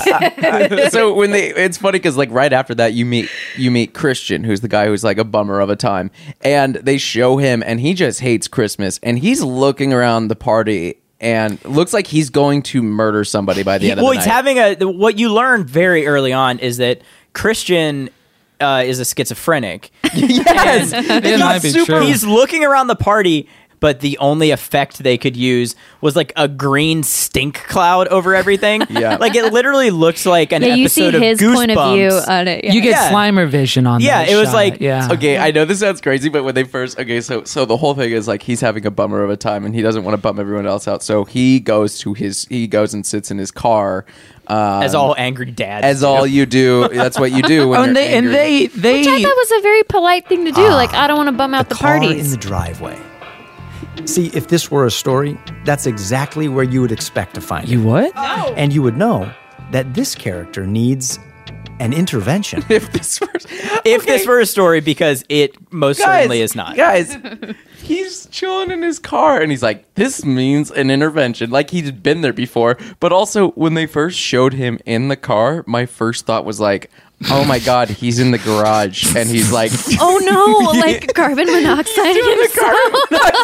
yes. so when they it's funny because like right after that you meet you meet Christian, who's the guy who's like a bummer of a time, and they show him and he just hates Christmas and he's looking around the party and looks like he's going to murder somebody by the He- end of well, the he's night. having a. What you learn very early on is that Christian uh, is a schizophrenic. yes, It might be true. He's looking around the party, but the only effect they could use was like a green stink cloud over everything. Yeah. like it literally looks like an yeah, you see episode of his Goosebumps. point of view on it. Yeah. You get Yeah. Slimer vision on Yeah, that it was shot. like- yeah. Okay, I know this sounds crazy, but when they first okay, so so the whole thing is like he's having a bummer of a time and he doesn't want to bum everyone else out, so he goes to his he goes and sits in his car. Um, as all angry dads. as do. all you do, that's what you do. When Oh, and you're they and angry. they they Which I thought was a very polite thing to do. like, I don't want to bum out the, car parties. in the driveway. See, if this were a story, that's exactly where you would expect to find you it. what? And you would know that this character needs an intervention. if this were if this were a story, because it most certainly is not. Guys, he's chilling in his car and he's like, this means an intervention. Like he's been there before. But also, when they first showed him in the car, my first thought was like, oh my God, he's in the garage. And he's like, oh no, like carbon monoxide himself.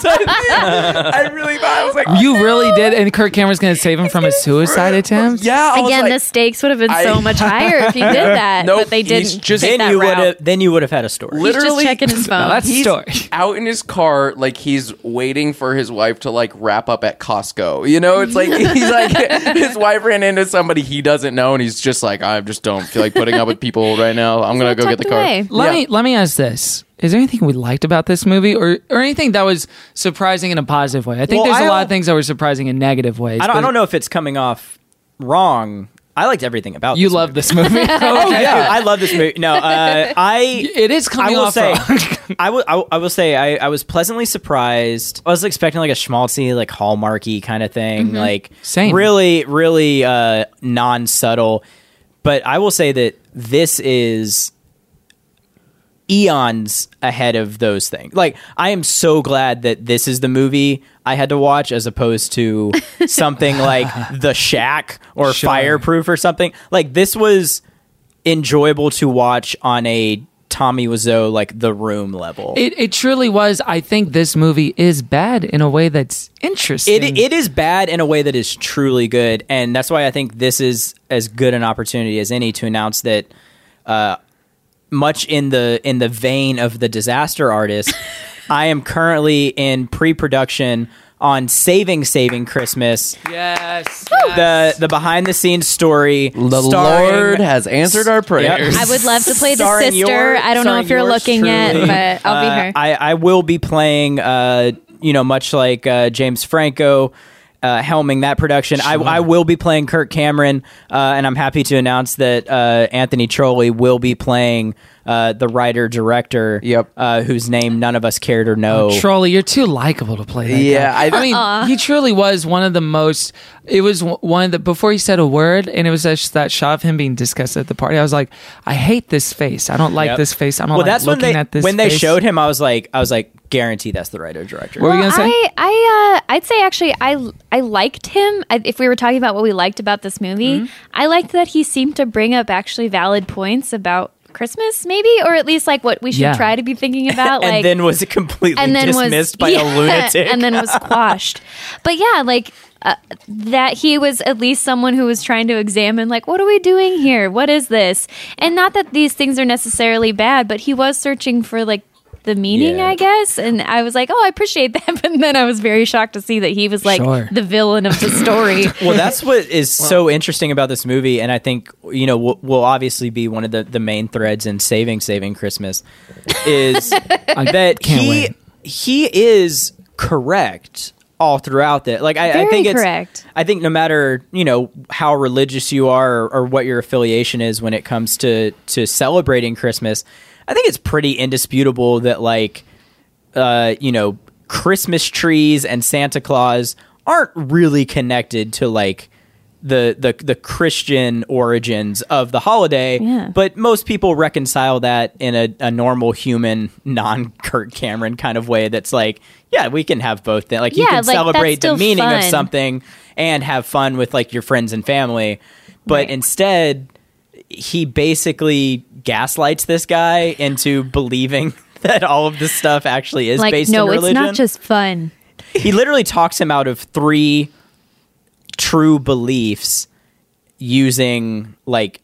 I really thought, I was like, You really did, and Kirk Cameron's going to save him from a suicide attempt? yeah. I was Again, like, the stakes would have been so I- much higher if he did that, Nope, but they he's didn't. just- take Then that you would route. have. Then you would have had a story. He's just literally checking his phone. No, that's a he's story. out in his car, like he's waiting for his wife to like wrap up at Costco. You know, it's like he's like his wife ran into somebody he doesn't know, and he's just like, I just don't feel like putting up with people right now. I'm gonna all go get the tucked car. away. Let Yeah. me let me ask this: is there anything we liked about this movie, or or anything that was surprising in a positive way? I think Well, there's a I lot don't- of things that were surprising in negative ways. I don't, I but don't know if it's coming off wrong. I liked everything about. You this love movie. this movie. Oh yeah, I love this movie. No, uh, I. It is I coming will off say, wrong. I will. I will- I will say, I, I was pleasantly surprised. I was expecting like a schmaltzy, like Hallmarky kind of thing, like Same. really, really uh, non subtle. But I will say that this is eons ahead of those things. Like, I am so glad that this is the movie I had to watch as opposed to something like The Shack or Sure. Fireproof or something. Like, this was enjoyable to watch on a Tommy Wiseau, like, The Room level. It, it truly was. I think this movie is bad in a way that's interesting. It, it is bad in a way that is truly good, and that's why I think this is as good an opportunity as any to announce that, uh, much in the in the vein of The Disaster Artist, I am currently in pre-production on Saving Saving Christmas, yes. the the behind the scenes story. The starring- Lord has answered our prayers. I would love to play the Starring sister. your- I don't know starring if you're yours looking yet, truly. but I'll be Uh, here. I, I will be playing, uh, you know, much like uh, James Franco, uh, helming that production. I, I will be playing Kirk Cameron, uh, and I'm happy to announce that uh, Anthony Trolley will be playing uh, the writer-director, Yep. uh, whose name none of us cared or know. Trolley, you're too likable to play that Yeah, guy. I- I mean, he truly was one of the most. It was w- one of the before he said a word, and it was just that shot of him being disgusted at the party. I was like, I hate this face. I don't like Yep. this face. I don't well, like that's when looking they at this. when they face. showed him. I was like, I was like, guarantee that's the writer-director. What were you gonna say? I, I, uh, I'd say actually, I, I liked him. I, if we were talking about what we liked about this movie, Mm-hmm. I liked that he seemed to bring up actually valid points about Christmas, maybe, or at least like what we should Yeah. try to be thinking about. Like, and then was completely and then dismissed was, by yeah, a lunatic. and then was quashed. But yeah, like uh, that he was at least someone who was trying to examine, like, what are we doing here? What is this? And not that these things are necessarily bad, but he was searching for like the meaning, Yeah. I guess. And I was like, oh, I appreciate that. But then I was very shocked to see that he was like Sure. the villain of the story. Well, that's what is so interesting about this movie, and I think you know will, will obviously be one of the, the main threads in saving saving Christmas is that can't he wait. he is correct all throughout that. Like I, I Very think it's correct. I think no matter you know how religious you are or, or what your affiliation is when it comes to to celebrating Christmas, I think it's pretty indisputable that like uh, you know Christmas trees and Santa Claus aren't really connected to like the the the Christian origins of the holiday. Yeah. But most people reconcile that in a, a normal human, non Kirk Cameron kind of way. That's like, yeah, we can have both. Th- like you Yeah, can like, that's celebrate the still meaning of fun. something and have fun with like your friends and family. But Right. instead, he basically gaslights this guy into believing that all of this stuff actually is Like, based no, in it's religion. not just fun. He literally talks him out of three true beliefs using like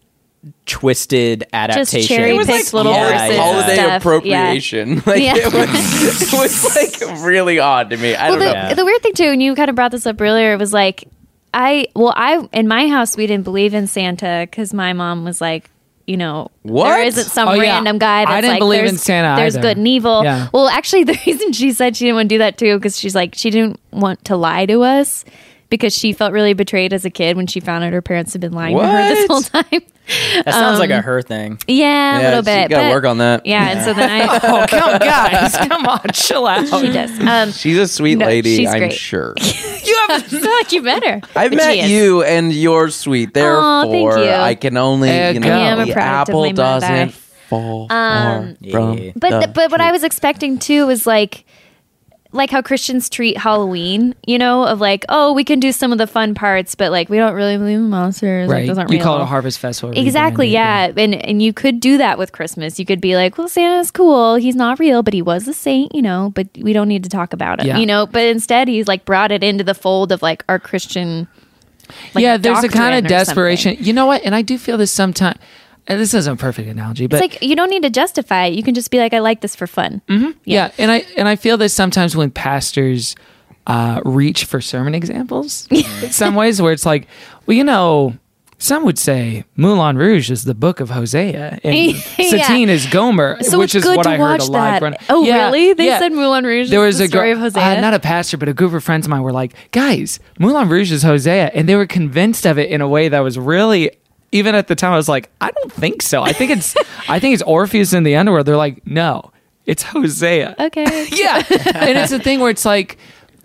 twisted adaptation. cherry It was picked like little yeah, verses yeah. and holiday stuff. appropriation. Like Yeah. it, was, it was like really odd to me. I Well, don't the, know. Yeah. the weird thing too, and you kind of brought this up earlier, was like, I well, I in my house we didn't believe in Santa because my mom was like, you know, What? there isn't some Oh, yeah. random guy that's I didn't like, believe there's, in Santa there's either. good and evil. Yeah. Well, actually, the reason she said she didn't want to do that too because she's like she didn't want to lie to us because she felt really betrayed as a kid when she found out her parents had been lying to her this whole What? time. That sounds like a her thing. Yeah, a Yeah, little she bit. gotta but- work on that. Yeah, and so then I Oh, come, guys, come on, chill out. she does. Um, She's a sweet No, lady, she's I'm great. sure. You have I feel like you met her. I've But met she is. you, and you're sweet. Therefore, thank you. I can only, There you you know, go. I am a the product of apple my mother. doesn't fall Um, far from Yeah. But the the, but what I tree. was expecting too was like like how Christians treat Halloween, you know, of like, oh, we can do some of the fun parts, but like we don't really believe in monsters. Like, Right. those aren't You real. call it a harvest festival. Exactly, rebranded. yeah. And and you could do that with Christmas. You could be like, well, Santa's cool. He's not real, but he was a saint, you know, but we don't need to talk about it. Yeah. You know, but instead he's like brought it into the fold of like our Christian like, yeah, there's a kind of doctrine or desperation. something. You know what? And I do feel this sometimes. And this isn't a perfect analogy, but It's like you don't need to justify it. You can just be like, I like this for fun. yeah. and I and I feel this sometimes when pastors uh, reach for sermon examples in some ways, where it's like, well, you know, some would say Moulin Rouge is the book of Hosea, and Yeah. Satine is Gomer, So which it's is good what to I heard watch a lot. that. growing- Oh, Yeah, really? They yeah. said Moulin Rouge There is was the a gr- story of Hosea? Uh, not a pastor, but a group of friends of mine were like, guys, Moulin Rouge is Hosea, and they were convinced of it in a way that was really. Even at the time, I was like, I don't think so. I think it's, I think it's Orpheus in the underworld. They're like, no, it's Hosea. Okay. Yeah, and it's a thing where it's like,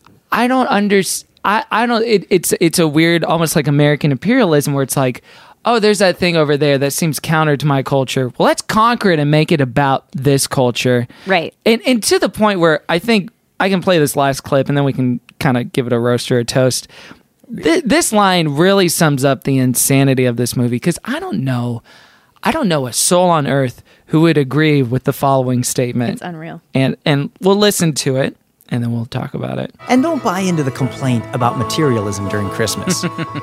I don't understand. I, I don't. It, it's it's a weird, almost like American imperialism, where it's like, oh, there's that thing over there that seems counter to my culture. Well, let's conquer it and make it about this culture, Right. And and to the point where I think I can play this last clip, and then we can kind of give it a roast or a toast. Th- this line really sums up the insanity of this movie because I don't know, I don't know a soul on earth who would agree with the following statement. It's unreal. And and we'll listen to it, and then we'll talk about it. And don't buy into the complaint about materialism during Christmas.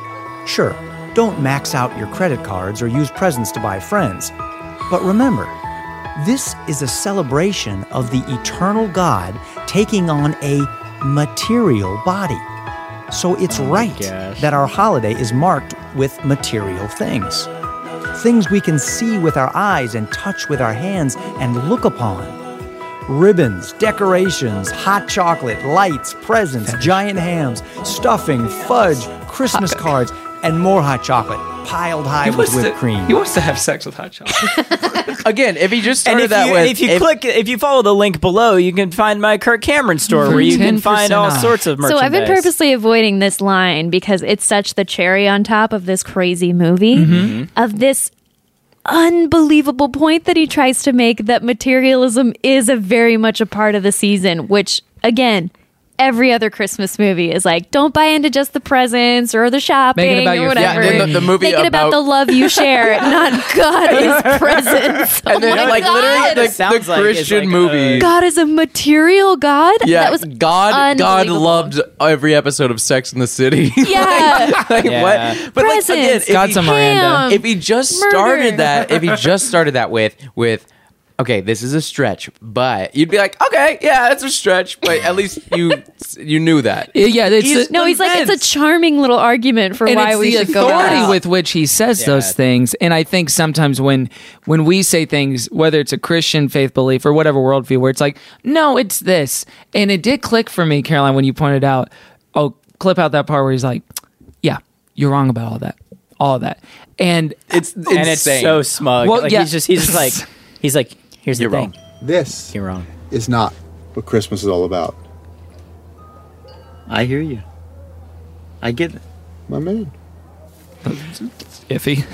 Sure, don't max out your credit cards or use presents to buy friends. But remember, this is a celebration of the eternal God taking on a material body. So it's right gosh. that our holiday is marked with material things. Things we can see with our eyes and touch with our hands and look upon. Ribbons, decorations, hot chocolate, lights, presents, giant hams, stuffing, fudge, Christmas cards, and more hot chocolate piled high with whipped cream. He wants to have sex with hot chocolate. Again, if he just And started if that you, with, if you click, if you follow the link below, you can find my Kirk Cameron store For where you can ten percent find all off. sorts of So merchandise. I've been purposely avoiding this line because it's such the cherry on top of this crazy movie Mm-hmm. of this unbelievable point that he tries to make that materialism is a very much a part of the season, which again every other Christmas movie is like, don't buy into just the presents or the shopping Make it about or your whatever. Yeah, then the, the movie Make it about, about the love you share, not God is presents. and then oh my like God. literally the, Sounds the like it's Christian like, movie. uh, God is a material God? Yeah, that was God. God unbelievable. loved every episode of Sex in the City. Yeah. like, Yeah. what? But like, again, Presents. if God's he, a Miranda. Ham. if he just Murder. started that, if he just started that with with. Okay, this is a stretch, but you'd be like, okay, yeah, it's a stretch, but at least you you knew that. Yeah, it's He's- a- No, he's like, it's a charming little argument for and why it's we the should go authority out. with which he says Yeah. those things. And I think sometimes when when we say things, whether it's a Christian faith belief or whatever worldview, where it's like, no, it's this, and it did click for me, Caroline, when you pointed out, oh, clip out that part where he's like, yeah, you're wrong about all that, all of that, and It's and it's insane. so smug. Well, like, yeah. he's just he's just like he's like here's You're the wrong. thing. This You're wrong. is not what Christmas is all about. I hear you. I get it. My man. iffy.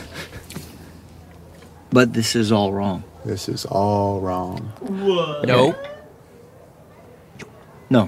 But this is all wrong. This is all wrong. Nope. No.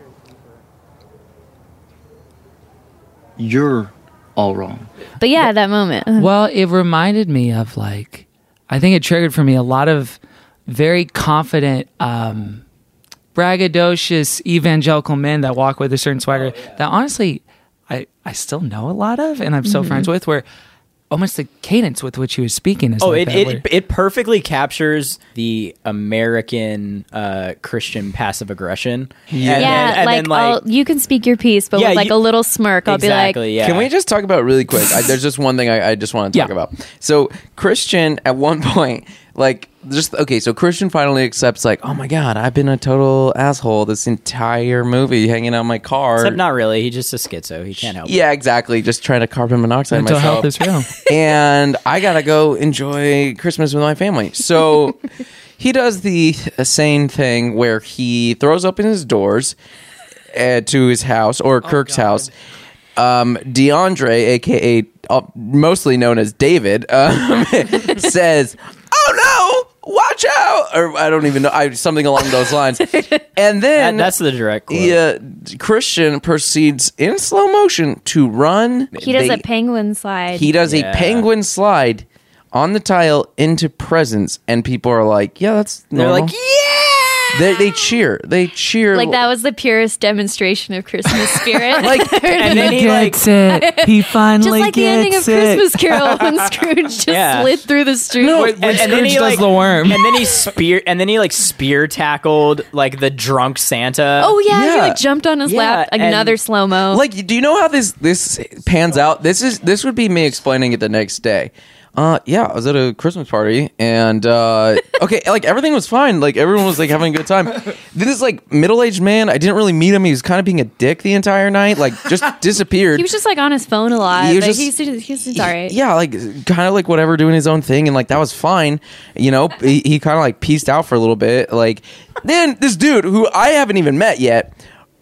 You're all wrong. But yeah, that moment. Well, it reminded me of like, I think it triggered for me a lot of very confident, um, braggadocious evangelical men that walk with a certain swagger that honestly, I, I still know a lot of and I'm still friends with, where almost the cadence with which he was speaking is Oh, like it, that, it where- it perfectly captures the American uh, Christian passive aggression. Yeah. And yeah, then- and like, then, like I'll, you can speak your piece, but Yeah, with like you- a little smirk, I'll exactly, be like, yeah. Can we just talk about really quick? I, there's just one thing I, I just want to talk Yeah. about. So Christian, at one point, like, just okay. So Christian finally accepts, like, oh my god, I've been a total asshole this entire movie, hanging out in my car. Except not really. He's just a schizo. He can't help it. Yeah, exactly. Just trying to carbon monoxide mental myself. health is real. And I gotta go enjoy Christmas with my family. So he does the sane thing where he throws open his doors uh, to his house or Kirk's house. Um, DeAndre, aka uh, mostly known as David, um, says, "Oh no, watch out!" Or I don't even know, I, something along those lines. And then That- that's the direct quote. Yeah, Christian proceeds in slow motion to run. he does They- a penguin slide. he does Yeah. a penguin slide on the tile into presents, and people are like, "Yeah, that's They're normal." like, yeah. They, they cheer. They cheer. like that was the purest demonstration of Christmas spirit. Like, And then he like it. He finally just like the ending of Christmas Carol when Scrooge just Yeah. slid through the street. When and, and then Scrooge he does like the worm. and then he spear and then he like spear tackled like the drunk Santa. Oh yeah, he Yeah. like jumped on his Yeah, lap. Like and- another slow mo. like, do you know how this this pans out? This is this would be me explaining it the next day. Uh, yeah, I was at a Christmas party, and uh, okay, like everything was fine. Like everyone was like having a good time. This like middle aged man, I didn't really meet him. He was kind of being a dick the entire night. Like just disappeared. he was just like on his phone a lot. He was But just- he's, he's, he's, he's all right. Yeah, like kind of like whatever, doing his own thing, and like that was fine. You know, he, he kind of like pieced out for a little bit. Like then this dude who I haven't even met yet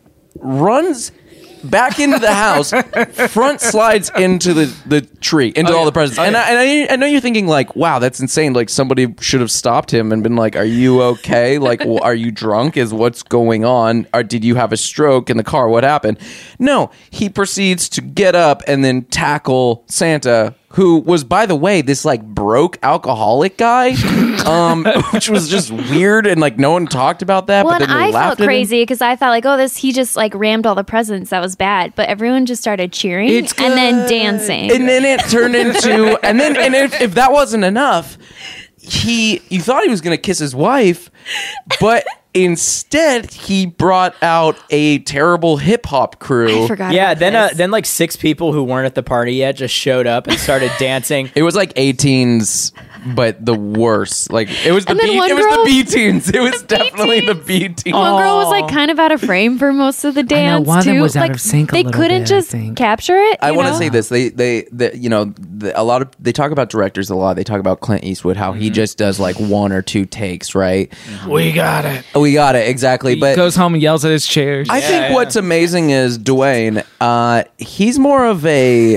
runs back into the house, front slides into the, the tree, into all the presents. and I, and I, I know you're thinking like, wow, that's insane. Like somebody should have stopped him and been like, are you okay? Like, w- are you drunk? Is what's going on? Or did you have a stroke in the car? What happened? No, he proceeds to get up and then tackle Santa, who was, by the way, this like broke alcoholic guy, um, which was just weird, and like no one talked about that. Well, but and then they I laughed felt at him. crazy because I thought like, oh, this he just like rammed all the presents. That was bad. But everyone just started cheering It's and then dancing. And then it turned into, and then, and if, if that wasn't enough, he, you thought he was going to kiss his wife, but instead he brought out a terrible hip hop crew. I forgot. Yeah, about then uh, this. then like six people who weren't at the party yet just showed up and started dancing. It was like eighteens, but the worst. Like it was the And then B, one it was girl- the B teens. It was definitely the B teens. One girl was like kind of out of frame for most of the know, dance one of them too. was out like of sync a they little couldn't bit, I just think. capture it. I you want to know? say this. They, they, they, you know, the, a lot of they talk about directors a lot. They talk about Clint Eastwood, how he just does like one or two takes, right? We got it. We got it exactly. He But goes home and yells at his chairs. I think what's amazing is Dwayne. Uh, he's more of a. Is his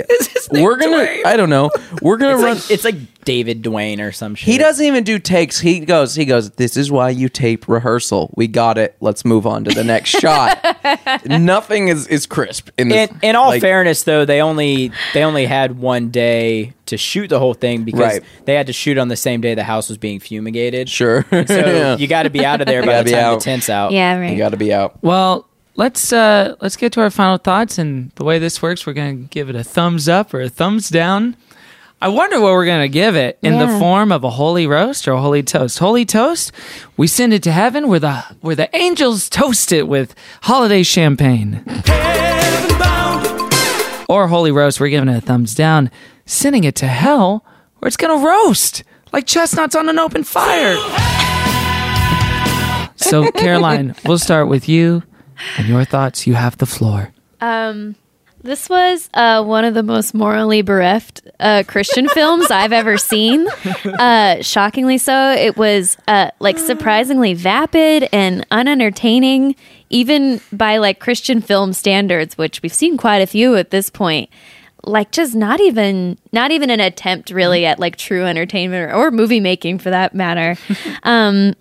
we're gonna. I don't know. We're gonna It's run. like, it's like David Dwayne or some shit. He doesn't even do takes. He goes. He goes. This is why you tape rehearsal. We got it. Let's move on to the next shot. Nothing is, is crisp in this. In, in all like, fairness, though, they only they only had one day to shoot the whole thing because Right. they had to shoot on the same day the house was being fumigated. Sure. So Yeah. you got to be out of there You by gotta the be time out. the tent's out. Yeah, right. You got to be out. Well, let's uh let's get to our final thoughts, and the way this works, we're gonna give it a thumbs up or a thumbs down. I wonder what we're gonna give it in the Yeah. form of a holy roast or a holy toast. Holy toast, we send it to heaven where the where the angels toast it with holiday champagne. Or holy roast, we're giving it a thumbs down, sending it to hell where it's gonna roast like chestnuts on an open fire. So, Caroline, we'll start with you and your thoughts. You have the floor. Um, this was uh, one of the most morally bereft uh, Christian films I've ever seen. Uh, shockingly so. It was uh, like surprisingly vapid and unentertaining, even by like Christian film standards, which we've seen quite a few at this point. Like just not even not even an attempt really at like true entertainment or, or movie making for that matter. Um,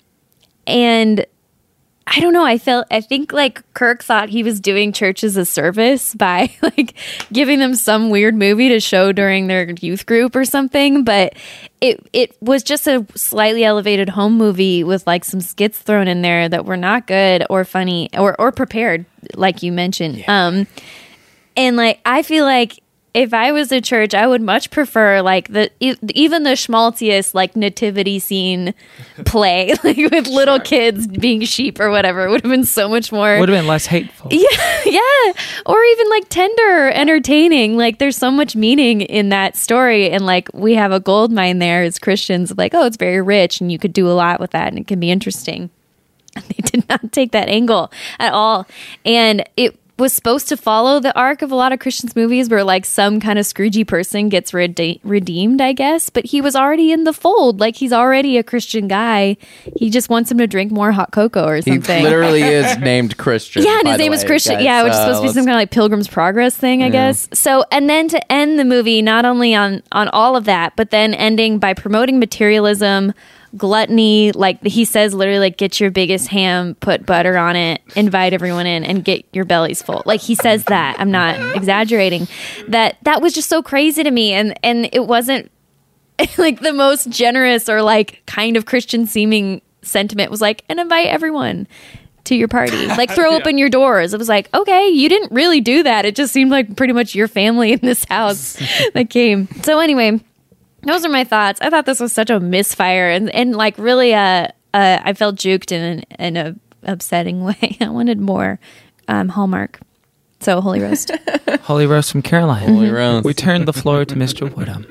and I don't know. I felt, I think like Kirk thought he was doing churches a service by like giving them some weird movie to show during their youth group or something. But it, it was just a slightly elevated home movie with like some skits thrown in there that were not good or funny or, or prepared, like you mentioned. Yeah. Um, and like, I feel like if I was a church, I would much prefer like the e- even the schmaltziest like nativity scene play, like with little sure. kids being sheep or whatever. It would have been so much more. Would have been less hateful. Yeah, yeah, or even like tender, entertaining. Like there's so much meaning in that story, and like we have a gold mine there as Christians. Like, oh, it's very rich, and you could do a lot with that, and it can be interesting. And they did not take that angle at all, and it was supposed to follow the arc of a lot of Christians movies where like some kind of Scroogey person gets rede- redeemed, I guess, but he was already in the fold. Like he's already a Christian guy. He just wants him to drink more hot cocoa or something. He literally is named Christian. Yeah, and his name is Christian. Guys. Yeah, which is uh, supposed to be some kind of like Pilgrim's Progress thing, I yeah. guess. So, and then to end the movie, not only on, on all of that, but then ending by promoting materialism, gluttony, like he says literally like get your biggest ham, put butter on it, invite everyone in and get your bellies full. Like he says that. I'm not exaggerating. That that was just so crazy to me, and and it wasn't like the most generous or like kind of Christian seeming sentiment. It was like, and invite everyone to your party. Like throw yeah. open your doors. It was like, okay, you didn't really do that. It just seemed like pretty much your family in this house that came. So anyway, those are my thoughts. I thought this was such a misfire, and, and like really, uh, uh, I felt juked in an, in a upsetting way. I wanted more um, Hallmark. So Holy Roast. Holy Roast from Caroline. Holy Roast. We turn the floor to Mister Woodham.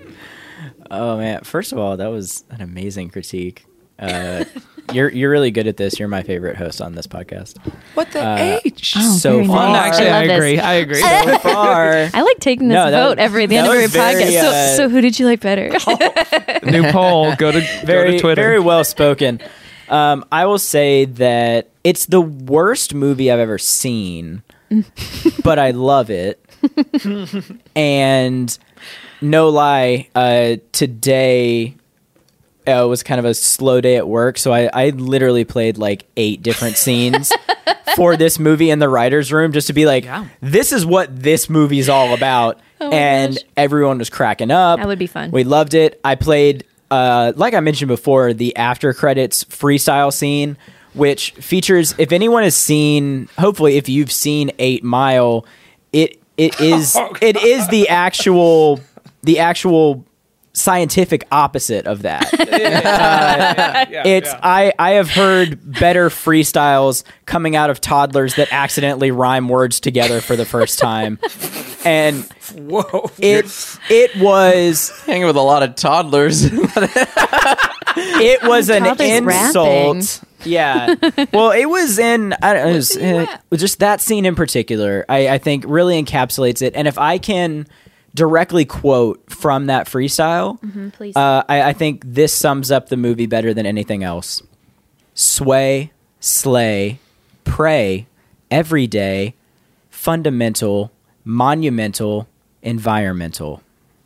Oh man! First of all, that was an amazing critique. Uh, you're you're really good at this. You're my favorite host on this podcast. What the uh, H? Oh, so far, nice. actually, I, I agree. this. I agree. So far, I like taking this No, that vote was- every the that end of every was very, podcast. uh, so, so who did you like better? New poll. Go to very go to Twitter. very well spoken. Um, I will say that it's the worst movie I've ever seen, but I love it. And no lie, uh, today uh, was kind of a slow day at work, so I, I literally played like eight different scenes for this movie in the writer's room just to be like, Yeah. this is what this movie's all about. Oh my and gosh. everyone was cracking up. That would be fun. We loved it. I played, uh, like I mentioned before, the after credits freestyle scene, which features, if anyone has seen, hopefully if you've seen Eight Mile, it it is Oh, it is the actual the actual scientific opposite of that. uh, it's I I have heard better freestyles coming out of toddlers that accidentally rhyme words together for the first time. And Whoa. it it was Hanging with a lot of toddlers. it was an Toddlers insult. Yeah. Well, it was in I don't know, it was, uh, just that scene in particular. I, I think really encapsulates it. And if I can directly quote from that freestyle, Mhm, please. uh, I, I think this sums up the movie better than anything else. Sway, slay, pray, everyday, fundamental, monumental, environmental.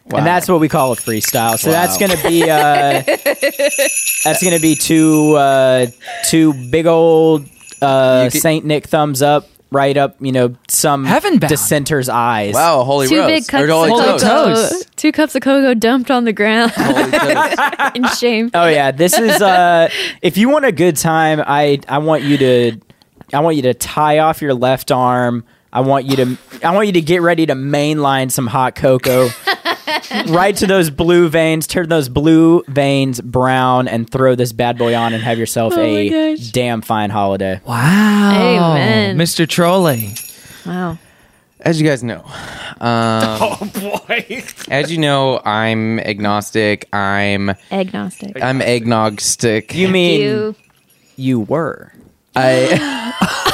Wow. And that's what we call a freestyle. So that's gonna be uh, that's gonna be two uh, two big old uh, could- Saint Nick thumbs up, right up, you know, some Heaven bound. dissenter's eyes. Wow, holy Two roast. big cups Or holy of toast. cocoa. Toast. Two cups of cocoa dumped on the ground Holy toast. in shame. Oh yeah, this is uh, if you want a good time, I I want you to I want you to tie off your left arm. I want you to I want you to get ready to mainline some hot cocoa. Right to those blue veins, turn those blue veins brown, and throw this bad boy on and have yourself Oh my a gosh. damn fine holiday. Wow. Amen. Mister Trolley. Wow. As you guys know, um, Oh, boy. as you know, I'm agnostic. I'm Agnostic. I'm eggnog stick. You mean You. you were? I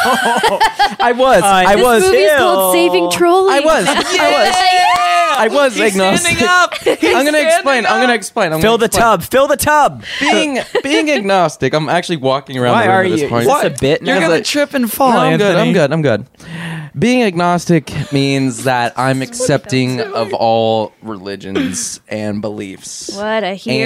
I was. I This was. movie's called Saving Trolley. I was. I was. I was agnostic. I'm gonna explain. I'm gonna explain. I'm Fill gonna the explain. tub. Fill the tub. Being being agnostic, I'm actually walking around Why the room are at this you? point. Is this a bit? You're now? going to trip and fall, No, I'm good. Anthony. I'm good. I'm good. Being agnostic means that I'm accepting of all religions and beliefs. What a hero.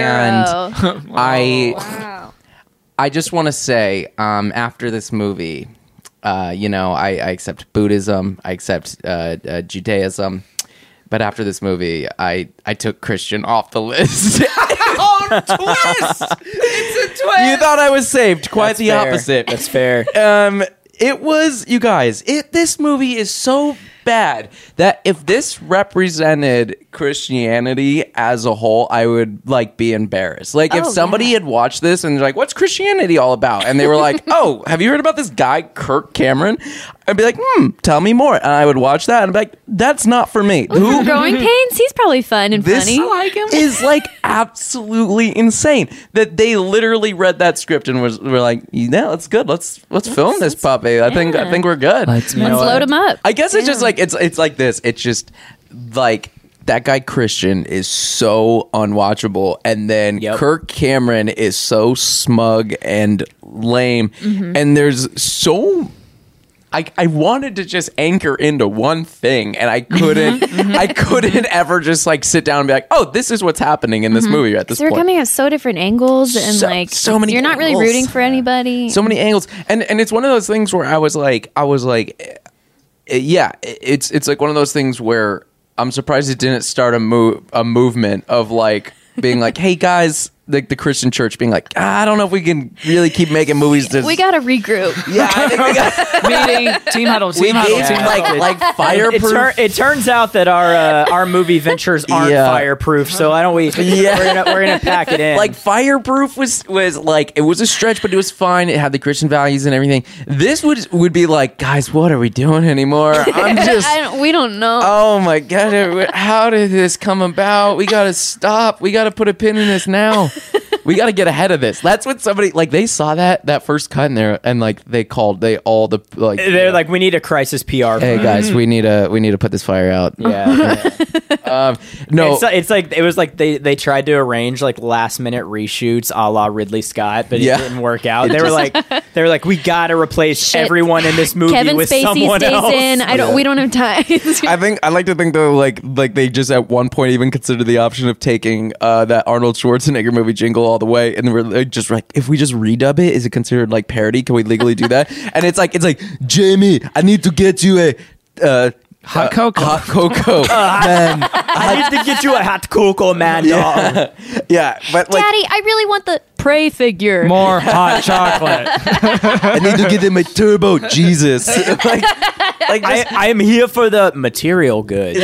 And I Wow. I just want to say, um, after this movie, uh, you know, I, I accept Buddhism, I accept uh, uh, Judaism, but after this movie, I, I took Christian off the list. Oh, twist! It's a twist! You thought I was saved. Quite That's the fair. opposite. That's fair. Um, it was, you guys, it, this movie is so bad that if this represented Christianity as a whole, I would like be embarrassed. Like if Oh, somebody yeah. had watched this and they're like, what's Christianity all about? And they were like, oh, have you heard about this guy, Kirk Cameron? I'd be like, hmm, tell me more. And I would watch that and be like, that's not for me. From Growing Pains, he's probably fun and This funny. like him. is like absolutely insane that they literally read that script and was were like, yeah, that's good. Let's let's film this puppy. I think I yeah. think we're good. Let's You know Let's what? load him up. I guess it's Yeah. just like it's it's like this. It's just like that guy Christian is so unwatchable, and then Yep. Kirk Cameron is so smug and lame, and there's so. I, I wanted to just anchor into one thing, and I couldn't. I couldn't ever just like sit down and be like, "Oh, this is what's happening in this movie at this They're point." coming at so different angles, and So- like so many you're not really angles. rooting for anybody. So many angles, and and it's one of those things where I was like, I was like, eh, yeah, it's it's like one of those things where I'm surprised it didn't start a move a movement of like being like, hey guys, like the Christian church being like, ah, I don't know if we can really keep making movies. To we gotta regroup. yeah, I think we got. Meeting, team huddle, team We huddle, gave team like huddle. like It, fireproof. tur- it turns out that our uh, our movie ventures aren't Yeah. fireproof, so I don't we Yeah. we're gonna we're gonna pack it in. Like fireproof was was like it was a stretch, but it was fine. It had the Christian values and everything. This would would be like, guys, what are we doing anymore? I'm just. I don't, we don't know. Oh my god! How did this come about? We gotta stop. We gotta put a pin in this now. We gotta get ahead of this. That's what somebody like. They saw that that first cut in there, and like they called. They all the like. they're like, we need a crisis P R. Hey guys, we need to we need to put this fire out. yeah. Um, no, It's, it's like it was like they, they tried to arrange like last minute reshoots a la Ridley Scott, but it Yeah. didn't work out. They were like they were like, we gotta replace Shit. everyone in this movie Kevin with Spacey someone stays else. in. I don't. Yeah. We don't have time. I think I like to think though, like like they just at one point even considered the option of taking uh, that Arnold Schwarzenegger movie Jingle All the Way, and they were like, just like, if we just redub it, is it considered like parody? Can we legally do that? And it's like it's like Jamie, I need to get you a uh, Hot uh, cocoa. hot cocoa, man. I need to get you a hot cocoa, man, dog. Yeah, yeah, but like Daddy, I really want the pray figure. More hot chocolate. I need to get him a turbo Jesus. like, like I, just, I am here for the material goods.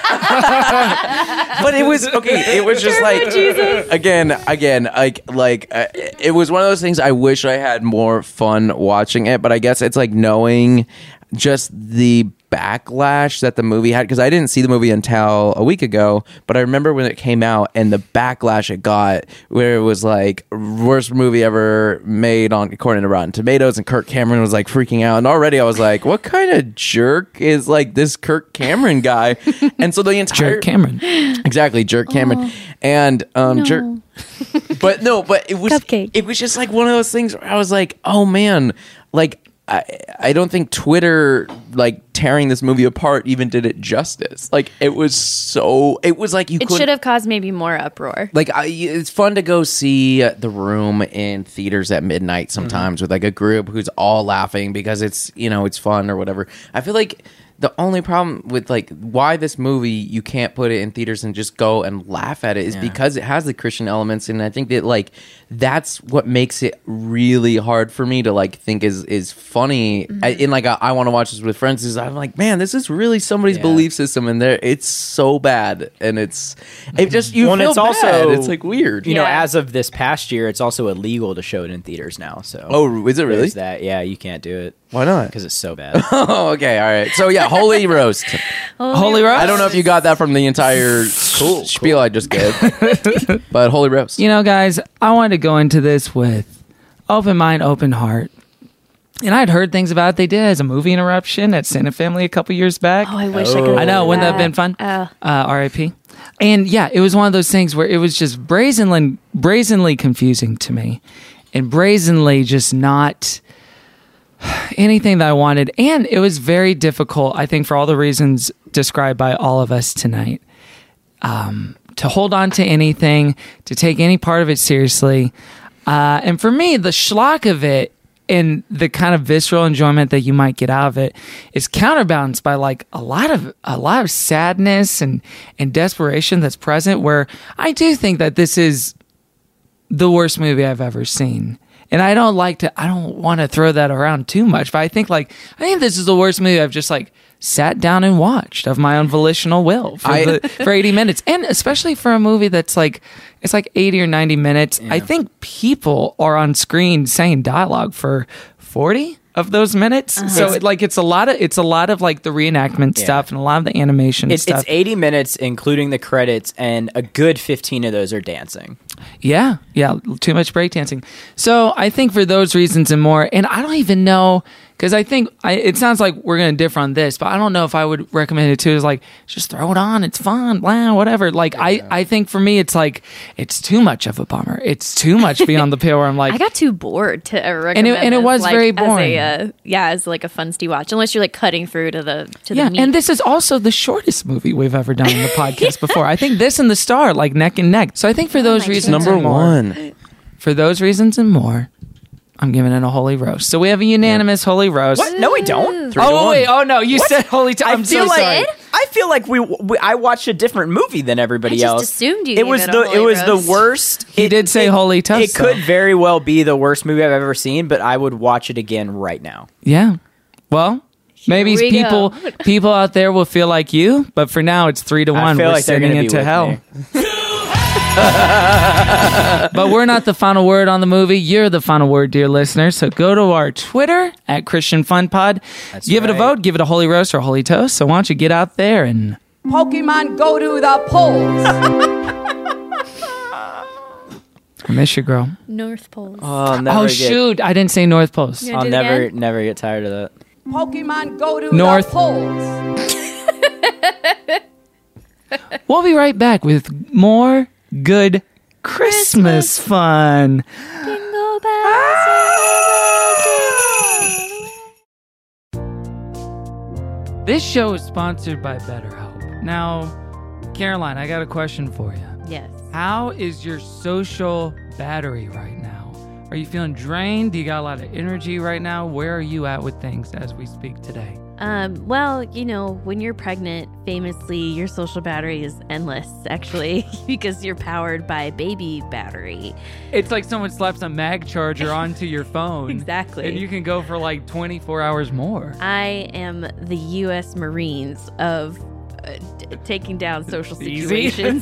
but it was okay. It was just like again, again, like like uh, it was one of those things. I wish I had more fun watching it, but I guess it's like knowing just the backlash that the movie had, because I didn't see the movie until a week ago, but I remember when it came out and the backlash it got, where it was like worst movie ever made on according to Rotten Tomatoes, and Kirk Cameron was like freaking out, and already I was like, what kind of jerk is like this Kirk Cameron guy? And so the entire Jerk Cameron. exactly jerk Cameron and um No. jerk but no but it was Cupcake. it was just like one of those things where I was like, oh man, like I, I don't think Twitter like tearing this movie apart even did it justice. Like it was so it was like you It couldn't- should have caused maybe more uproar. like I, it's fun to go see The Room in theaters at midnight sometimes with like a group who's all laughing because it's, you know, it's fun or whatever. I feel like the only problem with like why this movie you can't put it in theaters and just go and laugh at it is Yeah. because it has the Christian elements, and I think that like that's what makes it really hard for me to like think is is funny. Mm-hmm. I, in like a, I want to watch this with friends. Is I'm like, man, this is really somebody's Yeah. belief system, and there it's so bad, and it's it just you Well, and feel it's bad. also- It's like weird. You know, Yeah. as of this past year, it's also illegal to show it in theaters now. So Oh, is it really? there's that. Yeah, you can't do it Why not? because it's so bad. Oh, okay, all right. So yeah, Holy Roast. Holy Roast? I don't know if you got that from the entire Cool, spiel I just gave, but Holy Roast. You know, guys, I wanted to go into this with open mind, open heart. And I'd heard things about it. They did as a movie interruption at Santa Family a couple years back. Oh, I wish I could. I know, wouldn't that have been fun? Oh. Uh, R I P. And yeah, it was one of those things where it was just brazenly, brazenly confusing to me, and brazenly just not anything that I wanted. And it was very difficult, I think, for all the reasons described by all of us tonight, um, to hold on to anything, to take any part of it seriously. Uh, and for me, the schlock of it and the kind of visceral enjoyment that you might get out of it is counterbalanced by like a lot of a lot of sadness and and desperation that's present, where I do think that this is the worst movie I've ever seen. And I don't like to I don't want to throw that around too much, but I think like I think this is the worst movie I've just like sat down and watched of my own volitional will for, I- the, for eighty minutes. And especially for a movie that's like it's like eighty or ninety minutes. I think people are on screen saying dialogue for forty of those minutes. So it, like it's a lot of it's a lot of like the reenactment Yeah. stuff and a lot of the animation It's, stuff. it's eighty minutes, including the credits, and a good fifteen of those are dancing. Yeah, yeah, too much breakdancing. So I think for those reasons and more, and I don't even know, because I think I, it sounds like we're going to differ on this, but I don't know if I would recommend it too. Is like just throw it on, it's fun, blah, whatever. Like I, I think for me, it's like it's too much of a bummer. It's too much beyond the pale where I'm like, I got too bored to uh, recommend. And it- and it this, was like, very as boring. a, uh, yeah, as like a funsty watch, unless you're like cutting through to the to yeah, the meat. and this is also the shortest movie we've ever done on the podcast before. I think this and The Star like neck and neck. So I think for those my reasons, Number and more, one. for those reasons and more, I'm giving it a holy roast. So we have a unanimous holy roast. What? No, we don't. Three to Oh one. wait! Oh no! You said holy. T- I'm I feel so like sorry. I feel like we, we I watched a different movie than everybody I just else. assumed you It gave was it a the it holy was roast. the worst. He It- did say it- holy toast. It could though. very well be the worst movie I've ever seen, but I would watch it again right now. Yeah. Well, maybe we people go. people out there will feel like you, but for now it's three to I one. feel We're like they're sending gonna it be to with hell. me. But we're not the final word on the movie. You're the final word, dear listeners. So go to our Twitter at Christian Fun Pod. That's give it a right. vote. Give it a holy roast or holy toast. So why don't you get out there and Pokemon go to the polls. I miss you, girl. North Pole. Oh, I'll never Oh get, shoot! I didn't say North Post. Yeah. I'll do it never again? never get tired of that. Pokemon go to North. the polls. We'll be right back with more good Christmas, fun. Jingle bells, This show is sponsored by BetterHelp. Now, Caroline, I got a question for you. yes. How is your social battery right now? Are you feeling drained? Do you got a lot of energy right now? Where are you at with things as we speak today? Um, well, you know, when you're pregnant, famously, your social battery is endless, actually, because you're powered by baby battery. It's like someone slaps a mag charger onto your phone. Exactly. And you can go for like twenty-four hours more. I am the U S Marines of uh, d- taking down social Easy. situations.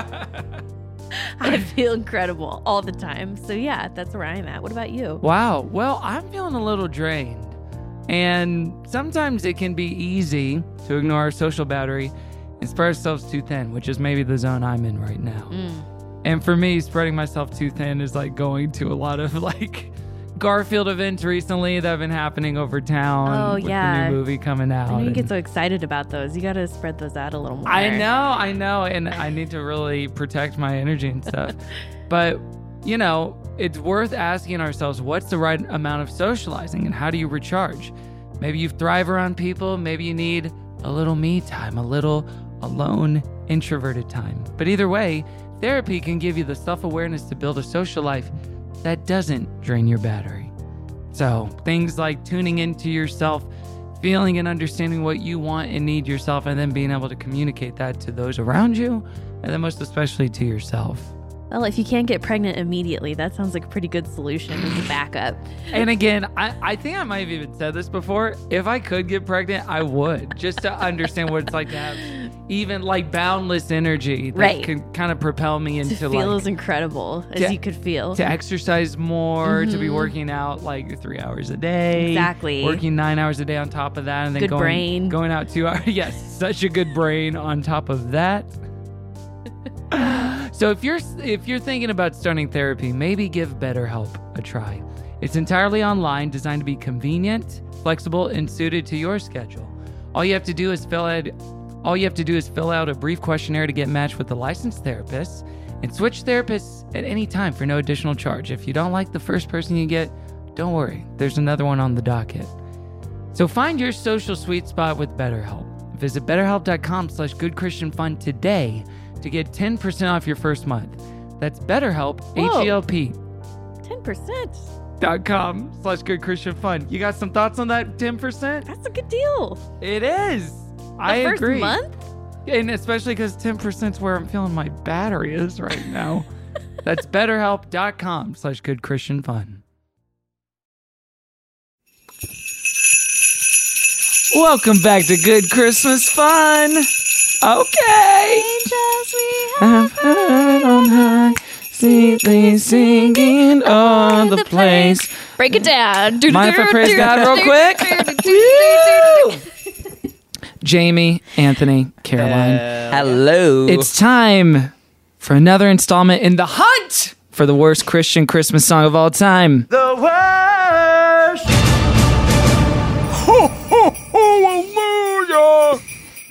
I feel incredible all the time. So, yeah, that's where I'm at. What about you? Wow. Well, I'm feeling a little drained. And sometimes it can be easy to ignore our social battery and spread ourselves too thin, which is maybe the zone I'm in right now. Mm. And for me, spreading myself too thin is like going to a lot of like Garfield events recently that have been happening over town. Oh, with yeah. the new movie coming out. I know you and- get so excited about those. You got to spread those out a little more. I know, I know, and I need to really protect my energy and stuff. But, you know, it's worth asking ourselves, what's the right amount of socializing and how do you recharge? Maybe you thrive around people. Maybe you need a little me time, a little alone, introverted time. But either way, therapy can give you the self-awareness to build a social life that doesn't drain your battery. So things like tuning into yourself, feeling and understanding what you want and need yourself, and then being able to communicate that to those around you, and then most especially to yourself. Well, if you can't get pregnant immediately, that sounds like a pretty good solution as a backup. And again, I, I think I might have even said this before. If I could get pregnant, I would, just to understand what it's like to have even like boundless energy that Right. can kind of propel me into To feel like as incredible as to- you could feel. to exercise more, to be Mhm. working out like three hours a day. Exactly. Working nine hours a day on top of that, and then Good going, brain. going out two hours. Yes, such a good brain on top of that. So if you're if you're thinking about starting therapy, maybe give BetterHelp a try. It's entirely online, designed to be convenient, flexible, and suited to your schedule. All you have to do is fill out all you have to do is fill out a brief questionnaire to get matched with a licensed therapist, and switch therapists at any time for no additional charge. If you don't like the first person you get, don't worry, there's another one on the docket. So find your social sweet spot with BetterHelp. Visit betterhelp.com slash goodchristianfun today to get ten percent off your first month. That's BetterHelp, Whoa. H-E-L-P ten percent. dot com slash goodchristianfun. You got some thoughts on that ten percent? That's a good deal. It is. The I first agree. month? And especially because ten percent is where I'm feeling my battery is right now. That's betterhelp.com slash goodchristianfun. Welcome back to Good Christmas Fun. Okay. Angels we I've heard on high, sweetly singing on the place. Break it down. Mind if I praise God real quick? Jamie, Anthony, Caroline. Hello. It's time for another installment in the hunt for the worst Christian Christmas song of all time. The worst. Ho, ho, hallelujah.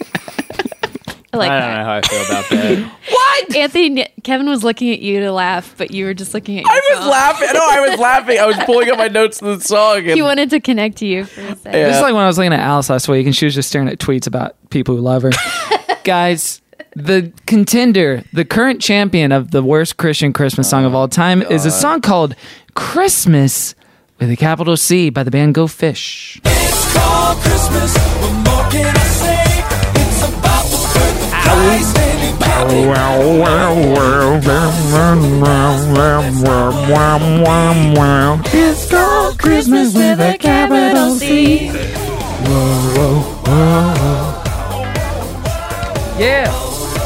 I like I that. don't know how I feel about that. What? Anthony, Kevin was looking at you to laugh, but you were just looking at your I was phone. laughing. No, I was laughing. I was pulling up my notes to the song. And He wanted to connect to you for a second. This is like when I was looking at Alice last week and she was just staring at tweets about people who love her. Guys, the contender, the current champion of the worst Christian Christmas song of all time is a song called Christmas with a capital C by the band Go Fish. It's called Christmas. What more can I say? It's about the birth of Christ and He kept it. It's called Christmas with a capital C. Whoa, whoa, whoa. Yeah.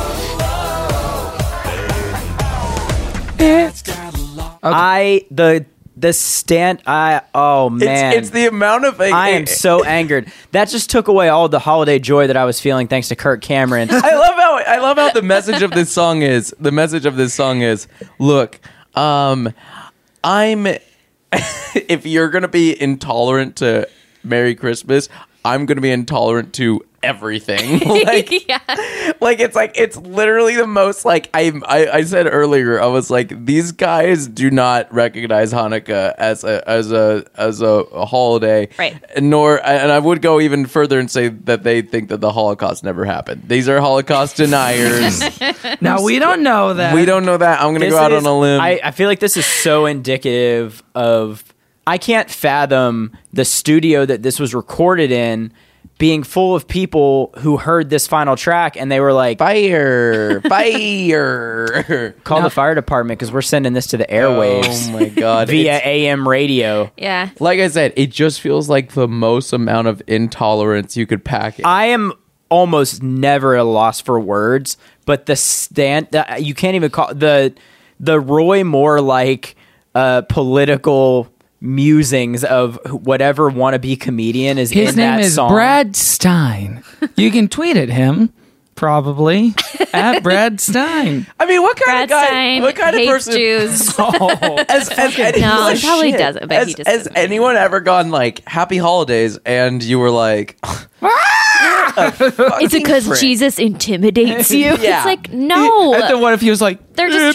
It's I the the stand I oh man. It's, it's the amount of I am so angered. That just took away all the holiday joy that I was feeling thanks to Kirk Cameron. I love how I love how the message of this song is. The message of this song is, look, um, I'm. If you're gonna be intolerant to Merry Christmas, I'm gonna be intolerant to everything. Like, yeah. like it's like it's literally the most like I, I I said earlier. I was like, these guys do not recognize Hanukkah as a as a as a, a holiday, Right. Nor and I would go even further and say that they think that the Holocaust never happened. These are Holocaust deniers. Now we don't know that. We don't know that. I'm gonna This go out is- on a limb. I, I feel like this is so indicative of I can't fathom the studio that this was recorded in being full of people who heard this final track and they were like, fire, fire. Call the fire department because we're sending this to the airwaves. Oh my god! Via It's- A M radio. Yeah. like I said, it just feels like the most amount of intolerance you could pack in. I am almost never at a loss for words, but the stand the, you can't even call the the Roy Moore like uh, political musings of whatever wannabe comedian is His in name that is song. Brad Stein. You can tweet at him, probably at Brad Stein. I mean, what kind Brad of guy? Stein what kind of hates person? Jews. Oh, As, as anyone, No, he probably shit. doesn't, but Has, he just has doesn't. anyone ever gone like Happy Holidays and you were like, Is it because Jesus intimidates you? Yeah. It's like, no. And then what if he was like, They're just.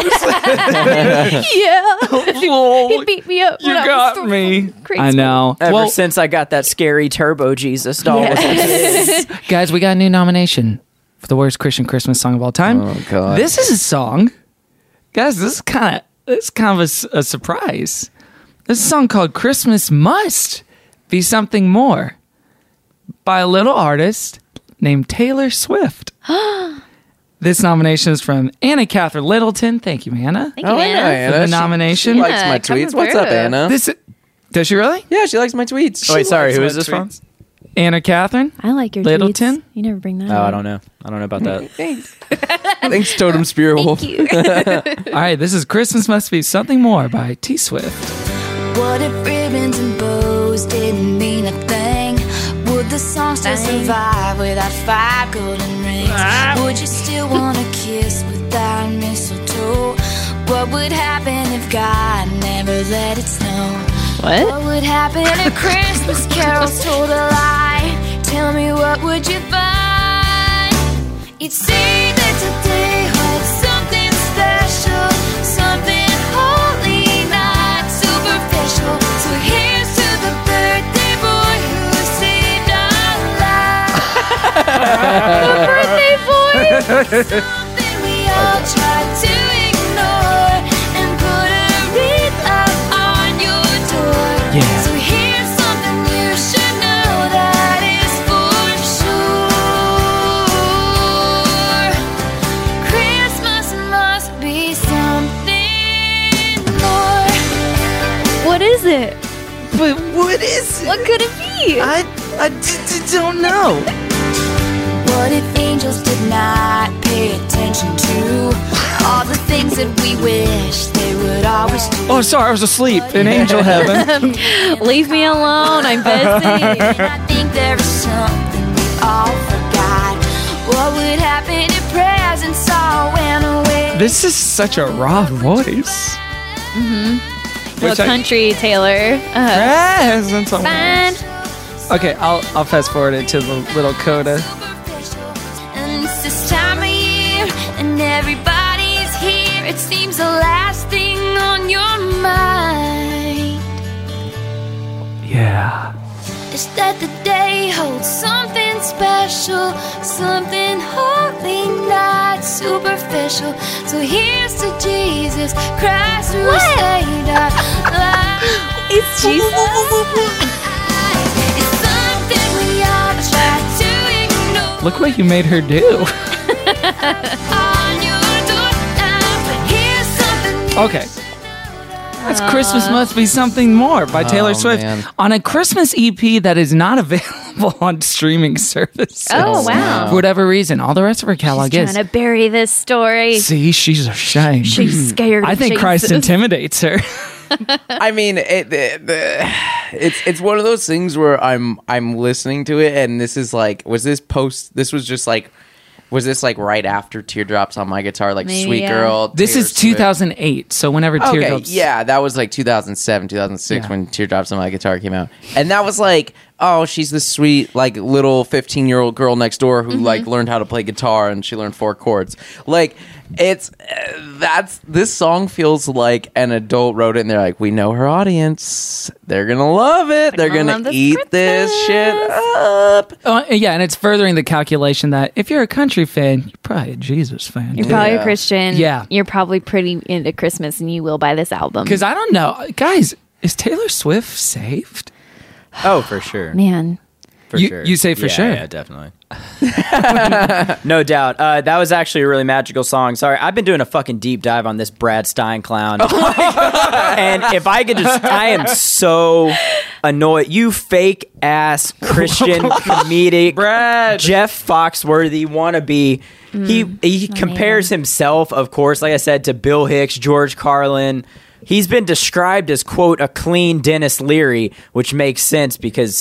yeah. He beat me up. you when I was got still me? grade I school. know. Ever Well, since I got that scary Turbo Jesus doll. Yeah. guys, we got a new nomination for the worst Christian Christmas song of all time. Oh, God. This is a song, guys. This is kind of this is kind of a s- a, surprise. This is a song called "Christmas Must Be Something More" by a little artist named Taylor Swift. This nomination is from Anna Catherine Littleton. Thank you, Anna. Thank you, Oh, I know Anna. Anna. For the She- nomination. She likes Yeah, my coming tweets. What's up, through. Anna? This does she really? yeah, she likes my tweets. Oh, wait, sorry. She Who likes is this my from? tweets. Anna Catherine. I like your Littleton? tweets. You never bring that Oh, up. I don't know. I don't know about that. Thanks. Thanks, Totem Spirit Wolf. Thank you. All right, this is "Christmas Must Be Something More" by T Swift. What if ribbons and bows didn't mean a thing? Would the song still survive without five golden rings? Would you still want to kiss without mistletoe? What would happen if God never let it snow? What? What would happen if Christmas carols told a lie? Tell me, what would you find? You'd see that today holds something special, something holy, not superficial. So here's to the birthday boy who saved our lives. The birthday boy. Something we all try to ignore and put a wreath up on your door. Yeah. So here's something you should know that is for sure. Christmas must be something more. What is it? But what is it? What could it be? I, I d- d- don't know. What if angels did not pay attention to all the things that we wish they would always do? Oh, sorry, I was asleep in angel heaven. Leave me alone. I'm busy. And I think there is something we all forgot. What would happen if presents all went away? This is such a raw voice. Mm-hmm. Well, Which I- country Taylor. Uh, Presents all fine. Okay, I'll I'll fast forward it to the little coda. And it's this time of year, and everybody's here. It seems the last thing on your mind Yeah. is that the day holds something special, something holy, not superficial. So here's to Jesus Christ who saved our lives. It's Jesus. It's something we all try to ignore. Look what you made her do. On your door now, but here's something you Okay. That's Christmas Must Be Something More by Taylor Oh, Swift man. on a Christmas E P that is not available on streaming services. Oh, wow. For whatever reason. All the rest of her catalog She's is. trying to bury this story. See, she's ashamed. She's scared. I of think Christ Jesus. intimidates her. I mean, it, it, it's it's one of those things where I'm I'm listening to it, and this is like, was this post? This was just like, was this like right after Teardrops on My Guitar, like Maybe, Sweet yeah. Girl? This Taylor is two Swift? thousand eight, so whenever Okay, Teardrops... yeah, that was like two thousand seven, two thousand six Yeah. when Teardrops on My Guitar came out, and that was like, oh, she's this sweet like little fifteen year old girl next door who Mm-hmm. like learned how to play guitar and she learned four chords. Like it's uh, that's this song feels like an adult wrote it, and they're like, we know her audience, they're gonna love it, they're gonna gonna, love this eat this shit up. Uh, yeah, and it's furthering the calculation that if you're a country fan, you're probably a Jesus fan. You're probably Yeah. a Christian. Yeah. You're probably pretty into Christmas and you will buy this album. Because I don't know. Guys, is Taylor Swift saved? Oh, for sure. Man. For You- sure. you say for Yeah, sure. Yeah, definitely. No doubt. Uh, that was actually a really magical song. Sorry, I've been doing a fucking deep dive on this Brad Stein clown. And if I could just, I am so annoyed. You fake ass Christian comedic Brad. Jeff Foxworthy wannabe. He he compares himself, of course, like I said, to Bill Hicks, George Carlin. He's been described as, quote, a clean Dennis Leary, which makes sense because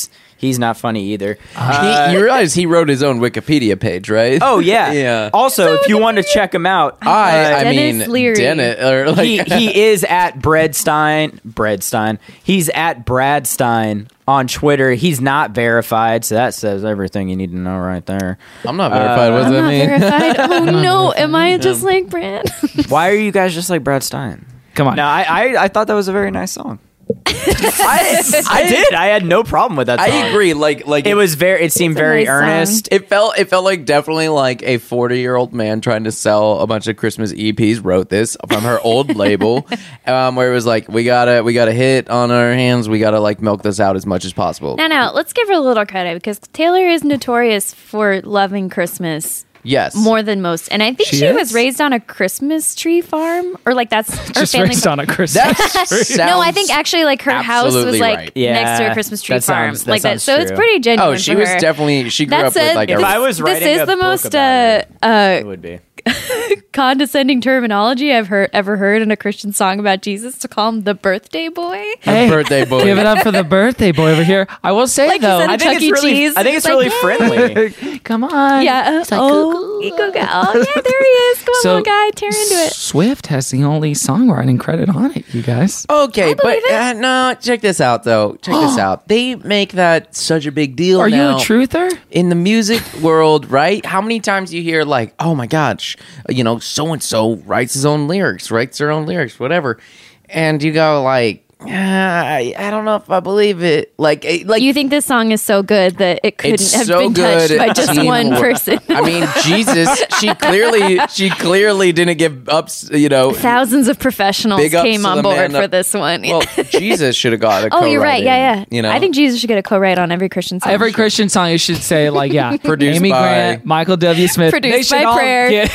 He's not funny either. He, you realize he wrote his own Wikipedia page, right? Oh yeah, yeah. Also, if you want to check him out, I, I Dennis mean, Leary. Dennis, or like, he he is at Breadstein. Breadstein. He's at Bradstein on Twitter. He's not verified, so that says everything you need to know right there. I'm not verified. Uh, what does I'm that not mean? verified. Oh no, am I just like Brand? Why are you guys just like Brad Stein? Come on. No, I, I I thought that was a very nice song. I, I did. I had no problem with that song. I agree. Like, like It was very. It seemed It's a very nice song. earnest. It felt it felt like definitely like a forty year old man trying to sell a bunch of Christmas E Ps wrote this from her old label, um, where it was like we gotta we got a hit on our hands, we gotta like milk this out as much as possible. No, no. Let's give her a little credit because Taylor is notorious for loving Christmas. Yes, More than most. And I think She she, is? was raised on a Christmas tree farm. Or like that's her Just family. raised on a Christmas tree. No, I think actually like her house was absolutely like right. Yeah, next to a Christmas tree that farm. sounds- that like that. sounds So it's true. pretty genuine. Oh, she for was her. definitely she grew That up with said, like If a I was this writing is a the book most about uh, it, uh, it would be. condescending terminology I've heard ever heard in a Christian song about Jesus to call him the birthday boy. Hey, birthday boy. Give it up for the birthday boy over here. I will say Like you though, said, I think Chuck E. it's really. Cheese. I think it's It's really like, friendly. come on. Yeah. It's like, oh, Eco Guy. Oh, yeah, there he is. Come on, So- little guy. Tear into it. Swift has the only songwriting credit on it, you guys. Okay, but believe it. uh, no, check this out though. Check this out. They make that such a big deal. Are you now. a truther? In the music world, right? How many times you hear like, "Oh my gosh, you know, so and so writes his own lyrics, writes their own lyrics, whatever," and you go like, ah, I, I don't know if I believe it. Like, eh, like You think this song is so good that it couldn't it's have so been good. touched by just Teen one Wolf. person? I mean, Jesus, she clearly, she clearly didn't give up. You know, Thousands of professionals Big ups came to on the board man for up- this one. well, Jesus should have got a. oh, you're right. Yeah, yeah. You know, I think Jesus should get a co-write on every Christian song. Every Christian song you should say like, yeah, Produced Amy by- Grant, Michael W. Smith. Produced they should by all prayer. get-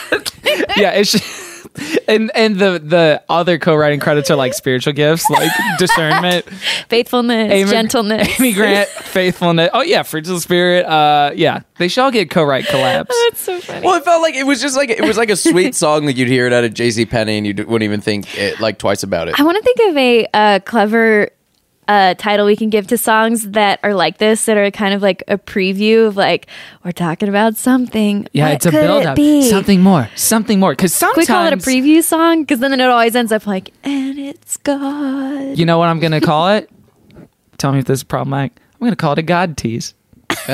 yeah, it should. And and the the other co-writing credits are like spiritual gifts, like discernment, faithfulness, Amy- gentleness. Amy Grant, faithfulness. Oh yeah, fruits of the spirit. Uh, yeah, they should all get co-write collabs. That's so funny. well, it felt like it was just like it was like a sweet song. Like you'd hear it out of J C Penney, and you wouldn't even think it like twice about it. I want to think of a uh, clever uh, title we can give to songs that are like this, that are kind of like a preview of like, we're talking about something. Yeah, What it's a could build it up. be? Something more. Something more. Because Can sometimes we call it a preview song? Because then it always ends up like, and it's God. you know what I'm gonna call it? Tell me if this is problematic. I'm gonna call it a God tease. Just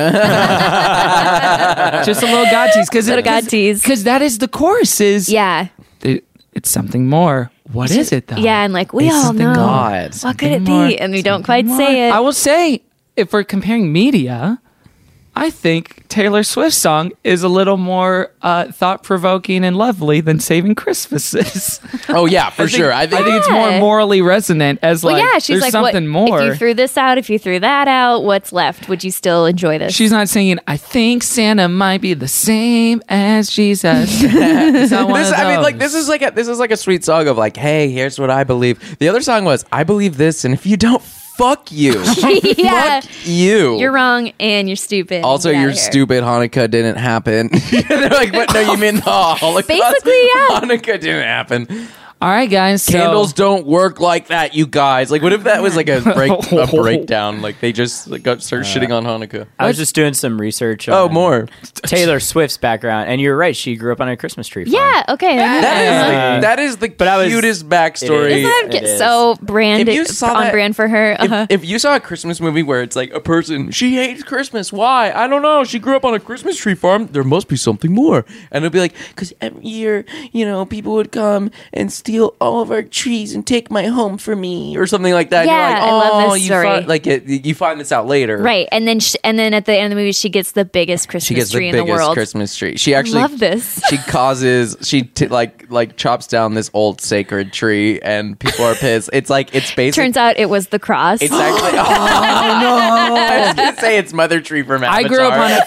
a little God tease, because Little God tease. because that is the chorus. Is Yeah. it, it's something more. What is it though? Yeah, and like we It's all something know. God. What could it Something more. be? And we don't quite More. say it. I will say, if we're comparing media, I think Taylor Swift's song is a little more uh, thought-provoking and lovely than Saving Christmas is. Oh yeah, for I think- sure. I think I think it's more Yeah. morally resonant as well, like, yeah, she's there's like, what, something more. if you threw this out, if you threw that out, what's left? Would you still enjoy this? She's not singing, I think Santa might be the same as Jesus. It's not one This, of I mean, like those. this is like a this is like a sweet song of like, hey, here's what I believe. The other song was, I believe this, and if you don't, fuck you, yeah. fuck you. You're wrong and you're stupid. Also, Get outta your here. stupid Hanukkah didn't happen. They're like, what? No, you mean the Holocaust? Basically, yeah. Hanukkah didn't happen. All right, guys. so- Candles don't work like that, you guys. Like, what if that was like a break a breakdown? Like they just like, got started shitting on Hanukkah. I was just doing some research. Oh, on more. Taylor Swift's background, and you're right. She grew up on a Christmas tree farm. Yeah, okay. That is Uh, the, that is the but I was- cutest backstory. It Doesn't that It get is. so brand If you saw on that- brand for her? Uh-huh. If, if you saw a Christmas movie where it's like a person, she hates Christmas. Why? I don't know. She grew up on a Christmas tree farm. There must be something more. And it'll be like, because every year, you know, people would come and steal all of our trees and take my home for me, or something like that. Yeah, and you're like, I oh, love this you story. Find, like it, you find this out later. Right, and then sh- and then at the end of the movie, she gets the biggest Christmas She gets the tree in biggest the world. Christmas tree. She actually love this. She causes she t- like like chops down this old sacred tree, and people are pissed. It's like it's basically Turns out it was the cross. It's actually. Oh no! I was gonna say it's Mother Tree from Avatar. I grew up on a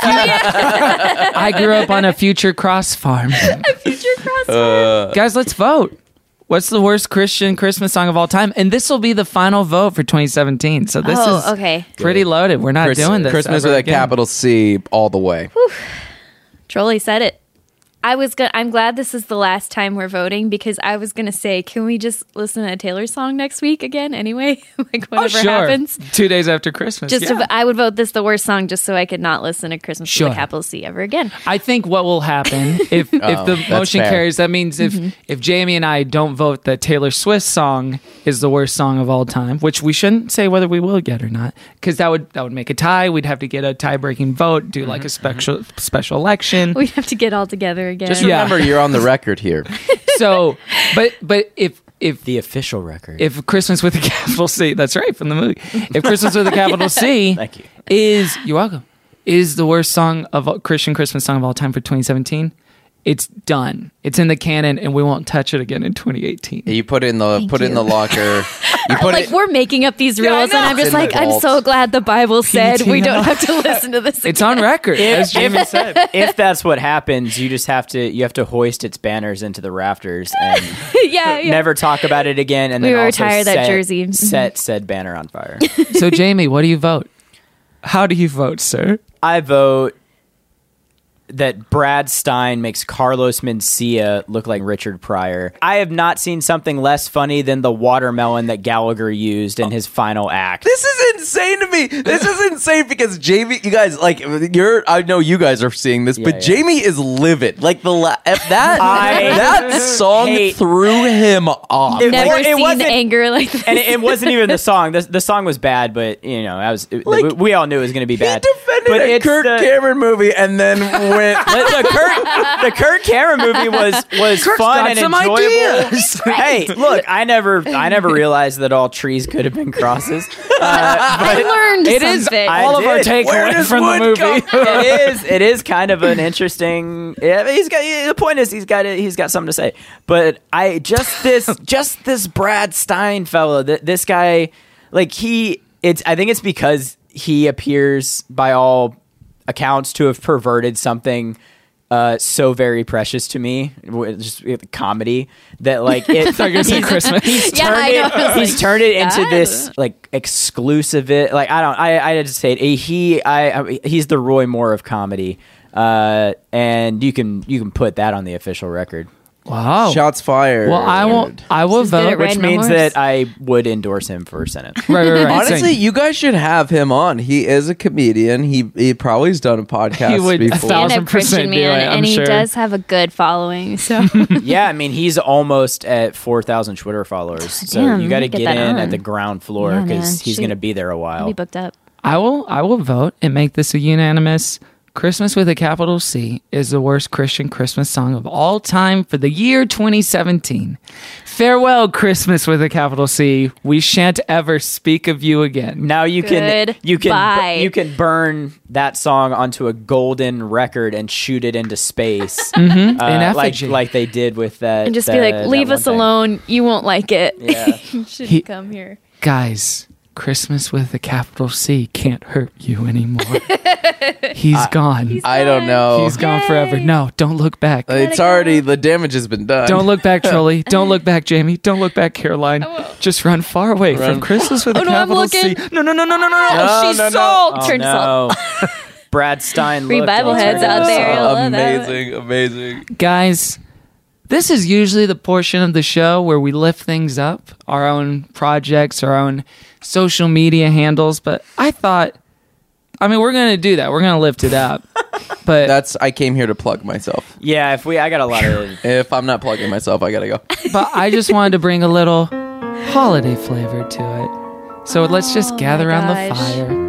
fu- I grew up on a future cross farm. Future cross. Uh, Guys, let's vote. What's the worst Christian Christmas song of all time? And this will be the final vote for twenty seventeen. So this Oh, is okay. pretty loaded. We're not Chris- doing this. Christmas ever with a again. capital C all the way. Trolley said it. I was gonna. I'm glad this is the last time we're voting because I was gonna say, can we just listen to a Taylor song next week again? Anyway, like whatever oh, sure. happens. Two days after Christmas. Just yeah. to, I would vote this the worst song just so I could not listen to Christmas Sure. with a capital C ever again. I think what will happen if Oh, if the that's motion fair. carries, that means if Mm-hmm. if Jamie and I don't vote that Taylor Swift song is the worst song of all time, which we shouldn't say whether we will get or not, because that would that would make a tie. We'd have to get a tie breaking vote, do like a special special election. We'd have to get all together again. Just Yeah. remember, you're on the record here. So, but but if if The official record. if Christmas with a capital C, that's right from the movie. If Christmas with a capital C Thank you. is you're welcome is the worst song of all, Christian Christmas song of all time for twenty seventeen, it's done. It's in the canon, and we won't touch it again in twenty eighteen. You put it in the Thank put it in you. the locker. You put like it. we're making up these Yeah, I rules, and know. I'm just It's in like, the I'm vault. so glad the Bible said we P T O. don't have to listen to this. It's on record, as Jamie said. If that's what happens, you just have to you have to hoist its banners into the rafters and yeah, yeah. never talk about it again. And We then will also retire that set, jersey. Mhm. Set said banner on fire. So, Jamie, what do you vote? How do you vote, sir? I vote that Brad Stein makes Carlos Mencia look like Richard Pryor. I have not seen something less funny than the watermelon that Gallagher used in his final act. This is insane to me. This is insane because Jamie, you guys, like, you're. I know you guys are seeing this, Yeah, but yeah. Jamie is livid. Like the la- if that I that song hate- threw him off. It- Never or it seen wasn't- anger like this. And it, it wasn't even the song. The, the song was bad, but you know, I was. It, Like, we, we all knew it was going to be He bad. defended but a it's Kirk the, Cameron movie and then went. the, the Kirk the Kirk Cameron movie was was Kirk's fun got and some enjoyable. ideas. Hey, look, I never I never realized that all trees could have been crosses. Uh, I but learned It is something. I all of our did. Where takeaway does from the wood movie. come from? it is it is kind of an interesting. Yeah, he's got the point is he's got he's got something to say. But I just this just this Brad Stein fellow. That this guy, like he, it's I think it's because he appears by all accounts to have perverted something uh, so very precious to me, w- just uh, comedy that like it. thought you were gonna say he's- Christmas. He's Yeah, turned I know. it. I was He's like, turned it into God. this like exclusive. It like I don't. I I had to say it. He I, I he's the Roy Moore of comedy, uh, and you can you can put that on the official record. Wow. Shots fired. Well, I will. I will Just did vote. it Which Riding a means horse? that I would endorse him for Senate. Right, right, right. Honestly, Same. you guys should have him on. He is a comedian. He he probably has done a podcast He would a before. thousand- and a Christian percent do man, it, I'm and he sure. does have a good following. So Yeah, I mean he's almost at four thousand Twitter followers, so Damn, you got to get get, that in on. at the ground floor Yeah, because man. he's Shoot. going to be there a I'll while. be booked up. I will. I will vote and make this a unanimous. Christmas with a capital C is the worst Christian Christmas song of all time for the year twenty seventeen. Farewell, Christmas with a capital C. We shan't ever speak of you again. Now you can you can Goodbye. you can burn that song onto a golden record and shoot it into space, Mhm. uh, In like effigy. like they did with that. And just that- be like, that leave one us thing. alone. You won't like it. Yeah. you shouldn't He- come here. Guys, Christmas with a capital C can't hurt you anymore. He's gone. I don't know. He's gone forever. No, don't look back. It's already the damage has been done. Don't look back, Trolley. Don't look back, Jamie. Don't look back, Caroline. Just run far away Run. from Christmas with Oh, a no, I'm capital C. looking. No, no, no, no, no, no, no. No, She's no, no. salt. Oh, Turn to salt. no. Brad Stein. Free looked Bible and heads turned out to there. salt. I love that. amazing, amazing. Guys, this is usually the portion of the show where we lift things up, our own projects, our own social media handles. But I thought, I mean, we're going to do that. We're going to lift it up. But That's I came here to plug myself. Yeah, if we, I got a lot of. If I'm not plugging myself, I gotta go. but I just wanted to bring a little holiday flavor to it. So let's just Oh gather my around the gosh.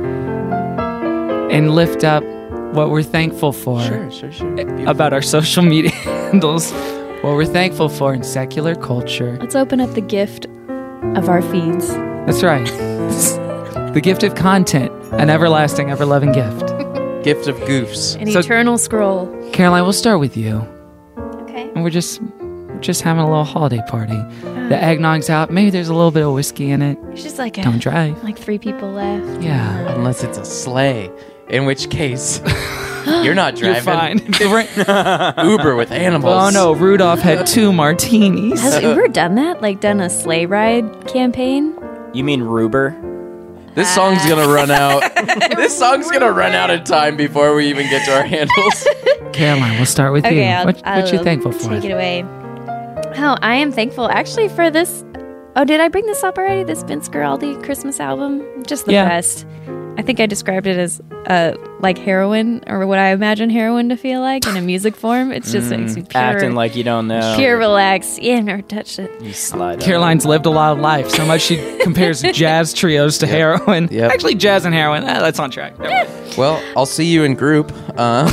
fire and lift up what we're thankful for sure, sure. about our social media handles, what we're thankful for in secular culture. Let's open up the gift of our feeds. That's right. The gift of content, an everlasting, ever-loving gift. Gift of goofs. An So- eternal scroll. Caroline, we'll start with you. Okay. And we're just we're just having a little holiday party. The eggnog's out. Maybe there's a little bit of whiskey in it. It's just like a, Don't drive. like three people left. Yeah. Unless it's a sleigh, in which case you're not You're driving. fine. Uber with animals. Oh no, Rudolph had two martinis. Has Uber done that? Like done a sleigh ride campaign? You mean Ruber? This song's gonna run out. This song's gonna run out of time before we even get to our handles. Caroline, we'll start with Okay, you. I'll, what what I'll you thankful for? Take it away. Oh, I am thankful actually for this. Oh, did I bring this up already? This Vince Guaraldi Christmas album? Just the Yeah. best. I think I described it as uh, like heroin, or what I imagine heroin to feel like in a music form. It's just Mm, it's pure, acting like you don't know. pure relax. Yeah, I've never touched it. You slide. Caroline's lived a lot of life, so much she compares jazz trios to heroin. Yep. Actually, jazz and heroin, eh, that's on track. Never mind. Well, I'll see you in group. Uh,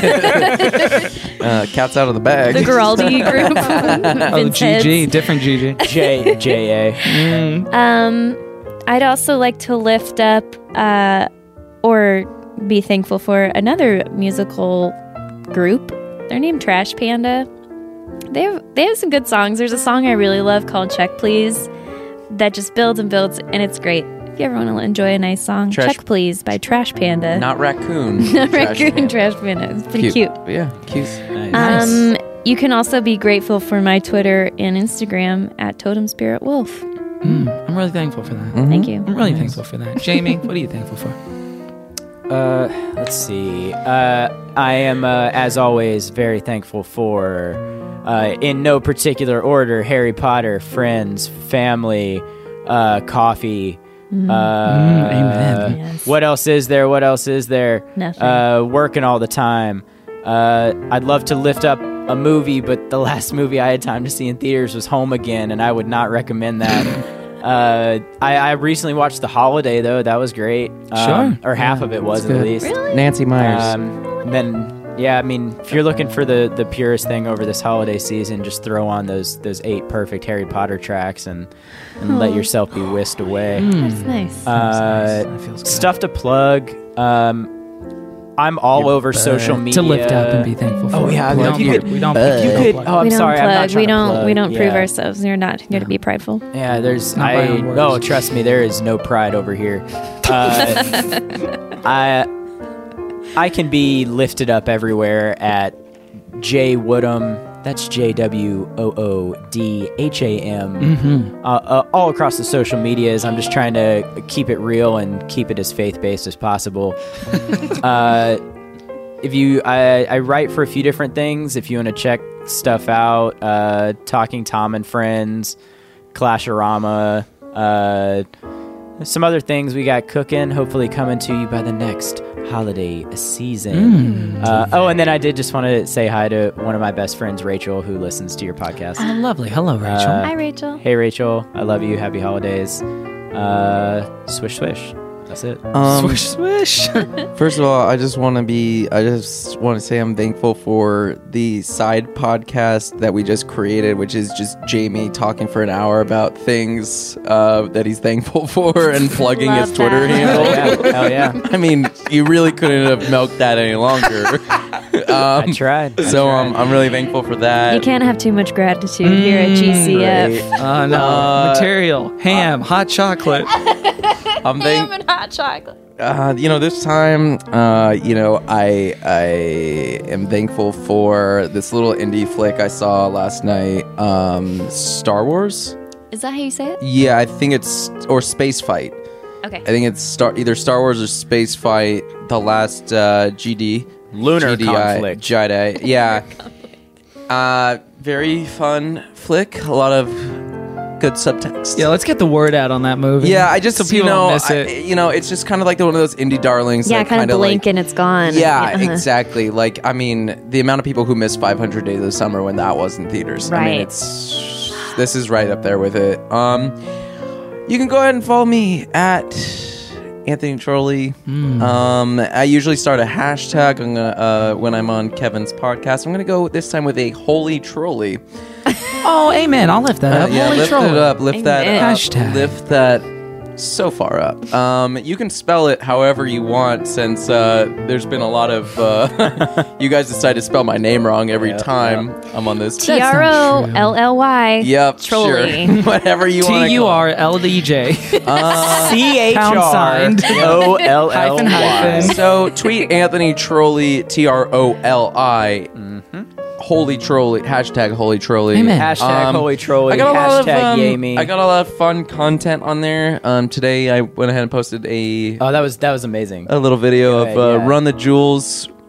uh, cat's out of the bag. The Guaraldi group. Oh, Vince G G, heads. different G G. J J A. Mm. Um, I'd also like to lift up uh, or be thankful for another musical group. They're named Trash Panda. They have they have some good songs. There's a song I really love called "Check Please" that just builds and builds, and it's great. If you ever want to enjoy a nice song, Trash- "Check Please" by Trash Panda. Not raccoon. Not Trash Raccoon Panda. Trash Panda. It's pretty cute. Yeah, cute. Um, you can also be grateful for my Twitter and Instagram at Totem Spirit Wolf. Mm, I'm really thankful for that. Thank you. I'm really thankful for that. Jamie, what are you thankful for? Uh, let's see. Uh, I am, uh, as always, very thankful for, uh, in no particular order, Harry Potter, friends, family, uh, coffee. Mm. Uh, Mm, amen. Yes. What else is there? What else is there? Nothing. Uh, working all the time. Uh, I'd love to lift up a movie, but the last movie I had time to see in theaters was Home Again, and I would not recommend that. Uh, I, I recently watched The Holiday, though. That was great. Um, Sure. Or half of it was, That's at good. least. Really? Nancy Myers. Um, then, yeah, I mean, if you're looking for the, the purest thing over this holiday season, just throw on those those eight perfect Harry Potter tracks and, and let Aw. yourself be whisked away. That's nice. Uh, That feels good. stuff to plug. Um, I'm all over social media. To lift up and be thankful for. Oh, yeah, we if don't, you plug- could- we don't, uh, we you don't could- plug. oh, I'm we don't sorry, I'm plug. not trying we to don't. plug. We don't prove Yeah. ourselves. You're not here to be prideful. Yeah, there's Not by I our words. no trust me, there is no pride over here. Uh, I I can be lifted up everywhere at J Woodham. That's J W O O D H A M. Mhm. Uh, uh, all across the social medias. I'm just trying to keep it real and keep it as faith based as possible. uh, if you, I, I write for a few different things. If you want to check stuff out, uh, Talking Tom and Friends, Clashorama, uh, some other things we got cooking. Hopefully coming to you by the next holiday season. Mm. Uh, oh, and then I did just want to say hi to one of my best friends, Rachel, who listens to your podcast. Oh, lovely. Hello, Rachel. Uh, Hi, Rachel. Hey, Rachel. I love you. Happy holidays. Uh, swish, swish. That's it. Um, swish, swish. First of all, I just want to be, I just want to say I'm thankful for the side podcast that we just created, which is just Jamie talking for an hour about things uh, that he's thankful for and plugging his Love Twitter that. handle. yeah. Hell yeah. I mean, you really couldn't have milked that any longer. um, I tried. I so tried. um, I'm really thankful for that. You can't have too much gratitude here at G C F. Great. Oh, no. Uh, Material. Ham. hot chocolate. I'm thank- and hot chocolate. Uh, you know, this time, uh, you know, I I am thankful for this little indie flick I saw last night, um, Star Wars. Is that how you say it? Yeah, I think it's or Space Fight. Okay. I think it's Star either Star Wars or Space Fight. The last uh, G D Lunar G D I, conflict. Jedi. Yeah. Uh, very fun flick. A lot of good subtext. Yeah, let's get the word out on that movie. Yeah, I just so you people know, don't miss I- it. you know, it's just kind of like the, one of those indie darlings. Yeah, that kind of kinda blink like, and it's gone. Yeah, Uh-huh. exactly. Like, I mean, the amount of people who missed five hundred Days of Summer when that was in theaters. I mean, Right. it's this is right up there with it. Um, you can go ahead and follow me at Anthony Trolley. Mm. Um, I usually start a hashtag I'm gonna, uh, when I'm on Kevin's podcast. I'm going to go this time with a holy trolley. Oh, amen. I'll lift that Uh, up. yeah, Holy lift troll. it up. Lift that Amen. up. Hashtag. Lift that so far up. Um, you can spell it however you want, since uh, there's been a lot of uh, you guys decide to spell my name wrong every Yeah, time I'm on this. T R O L L Y. Yep, Trolley. sure. Whatever you want. T U R L D J. C H Pound R signed. O L L Hyphen, Y. hyphen. So tweet Anthony Trolley, T R O L I. Holy Trolley, hashtag Holy Trolley. Amen. Hashtag Um, Holy Trolley. I got a lot of Hashtag um, yay me. I got a lot of fun content on there. Um, today I went ahead and posted a Oh, that was that was amazing. a little video Good, of uh, yeah. Run the Jewels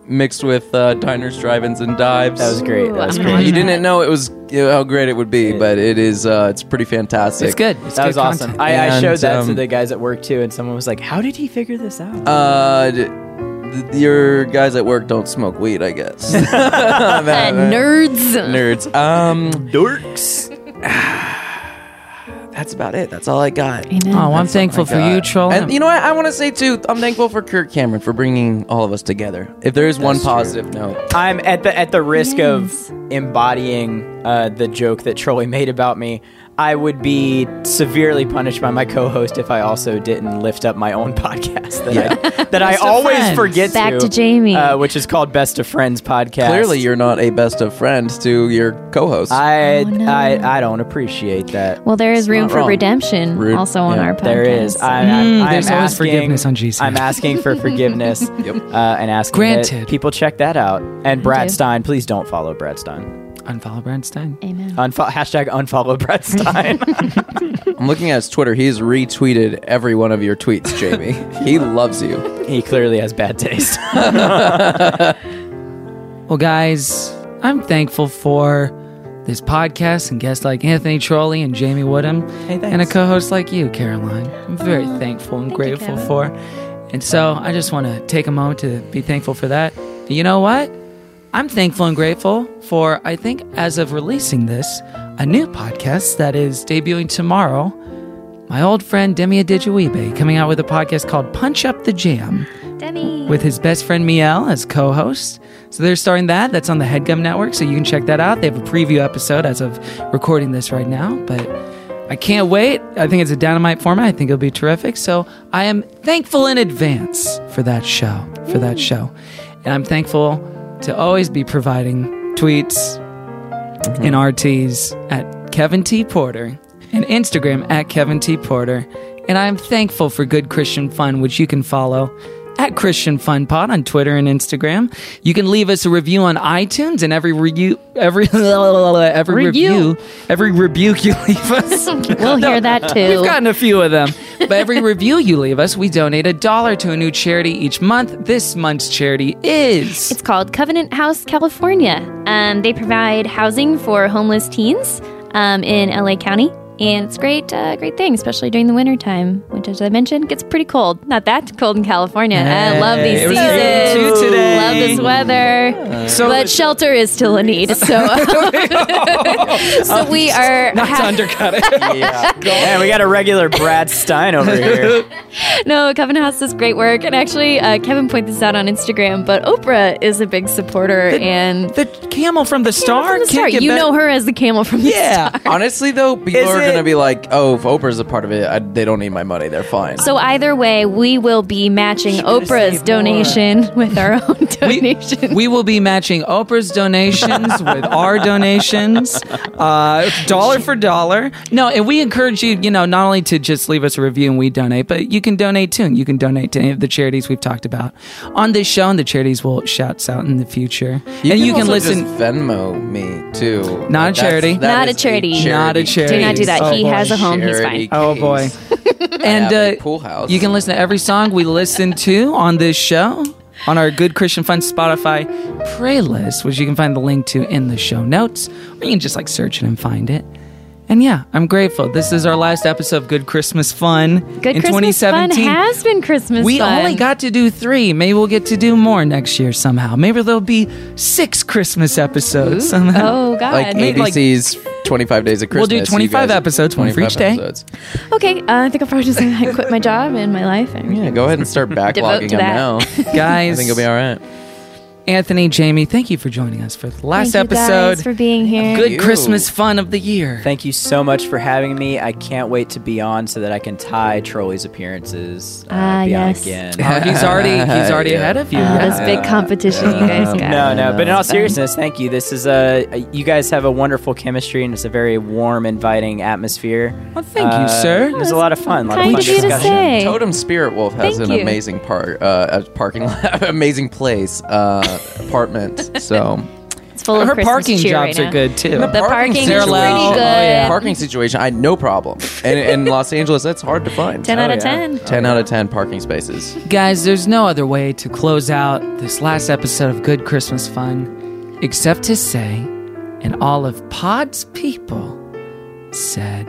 mixed with uh, diners, drive-ins, and dives. That was great. That was Ooh, great. I'm You gonna- didn't know it was you know, how great it would be, but it is. Uh, it's pretty fantastic. It's good. It's That good was awesome. content. I, I And, showed that to um, the guys at work too, and someone was like, "How did he figure this out?" Uh, d- th- your guys at work don't smoke weed, I guess. Uh, nerds. Nerds. Um, Dorks. that's about it. That's all I got. Amen. Oh, well, I'm That's all thankful I for you, got. Troll. And you know what? I want to say too. I'm thankful for Kirk Cameron for bringing all of us together. If there is one That's true. positive note, I'm at the at the risk Yes. of embodying uh, the joke that Troy made about me. I would be severely punished by my co-host if I also didn't lift up my own podcast that I, that I Best of always Friends. forget Back to, to Jamie. uh, which is called Best of Friends podcast. clearly you're not a best of friends to your co-host. I, Oh, no. I I don't appreciate that. Well, there is room not for wrong. redemption Rude. also on Yeah, our podcast. There is. I, Mm, I'm, I'm there's always asking, forgiveness on G C. I'm asking for forgiveness Yep. uh, and asking Granted. that people check that out. And Brad do. Stein, please don't follow Brad Stein. Unfollow Brad Stein. Amen. Unfo- hashtag unfollow Brad Stein. I'm looking at his Twitter. He's retweeted every one of your tweets, Jamie. He loves you. He clearly has bad taste. Well, guys, I'm thankful for this podcast and guests like Anthony Trolley and Jamie Woodham, Hey, thanks. and a co-host like you, Caroline. I'm very thankful and Thank you, grateful Kevin. for. And so I just want to take a moment to be thankful for that. You know what? I'm thankful and grateful for, I think, as of releasing this, a new podcast that is debuting tomorrow. My old friend Demi Adijuibe coming out with a podcast called Punch Up the Jam Demi. with his best friend Miel as co-host. So they're starting that. That's on the HeadGum Network, so you can check that out. They have a preview episode as of recording this right now, but I can't wait. I think it's a dynamite format. I think it'll be terrific. So I am thankful in advance for that show, for that show. And I'm thankful to always be providing tweets and R Ts at Kevin T. Porter and Instagram at Kevin T. Porter. And I'm thankful for Good Christian Fun, which you can follow at Christian Fun Pod on Twitter and Instagram. You can leave us a review on iTunes, and every review, every every Review. review, every rebuke you leave us, We'll hear that too. we've gotten a few of them. But every review you leave us, we donate a dollar to a new charity each month. This month's charity is It's called Covenant House California. Um, they provide housing for homeless teens um, in L A County. And it's great, uh, great thing, especially during the winter time, which, as I mentioned, gets pretty cold. Not that cold in California. I love these Hey, it was seasons. eighty-two today. Love this weather. So- but shelter is still a need. So, so we are. not to ha- undercut it. yeah. Man, we got a regular Brad Stein over here. No, Covenant House does great work, and actually, uh, Kevin pointed this out on Instagram. But Oprah is a big supporter, and The camel from the star. from the can't start, get you better- know her as the camel from the Yeah. star. Honestly, though, people Is are it- going to be like, "Oh, if Oprah's a part of it, I, they don't need my money. They're fine." So either way, we will be matching Oprah's donation with our own donation. We will be matching Oprah's donations with our donations, uh, dollar for dollar. No, and we encourage you, you know, not only to just leave us a review and we donate, but you can donate too. You can donate to any of the charities we've talked about on this show, and the charities will shout out in the future. you and can you can also listen. just Venmo me too. Not a That's- charity. that Not a is charity. Not a charity. Do not do that. Oh, he boy. has a home. He's Charity fine. Oh boy. case. And have a uh, pool house. you can listen to every song we listen to on this show on our Good Christian Fun Spotify playlist, which you can find the link to in the show notes, or you can just like search it and find it. And yeah, I'm grateful. This is our last episode of Good Christmas Fun Good in Christmas twenty fun seventeen. has been Christmas we fun. only got to do three. Maybe we'll get to do more next year somehow. Maybe there'll be six Christmas episodes somehow. Oh God. like Maybe, A B like- C's twenty-five Days of We'll Christmas. do you twenty-five guys- episodes, one for each day. episodes. Okay, uh, I think I'll probably just gonna quit my job and my life. And Yeah, go ahead and start Devote backlogging to them that. now. Guys, I think you'll be all right. Anthony, Jamie, thank you for joining us for the last Thank you episode. guys for being here. Good you. Christmas fun of the year. Thank you so much for having me. I can't wait to be on so that I can tie Trolley's appearances. Uh, Ah, be on yes. again. Oh, he's already he's already Yeah. ahead of you. Oh, Yeah. this big competition you guys got. No, no, but in all It's fun. seriousness, thank you. This is a you guys have a wonderful chemistry, and it's a very warm, inviting atmosphere. Well, thank you, Uh, sir. It was a lot of fun. A lot Kind of of fun you to discussion. say. Totem Spirit Wolf has Thank an you. amazing park, uh, a parking lot, amazing place, uh, apartment. So It's full of Her Christmas parking cheer jobs right are now. good too. The parking is situation- pretty Oh, good. yeah. Parking situation, I had no problem. And in Los Angeles, that's hard to find. ten Oh, out of yeah. ten. ten out of ten parking spaces. Guys, there's no other way to close out this last episode of Good Christmas Fun except to say, and all of Pod's people said,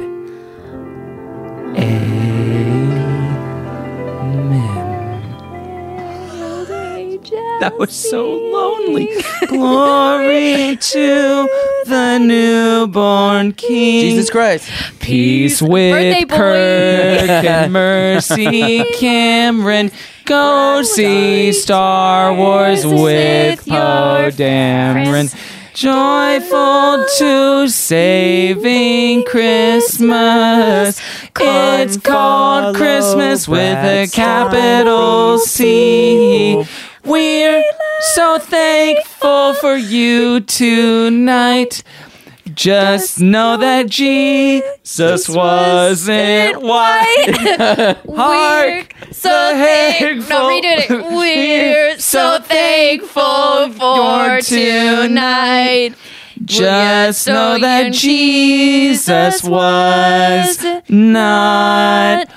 that was so lonely. Glory to the newborn King. Jesus Christ. Peace Birthday with boy. Kirk and Mercy Cameron. Go see Star Wars with Poe Dameron. Joyful to saving Christmas. It's called Christmas with a capital C. We're so thankful for you tonight. Just know that Jesus wasn't white. Hark, So thankful. No, redo it. We're so thankful for tonight. Just know that Jesus was not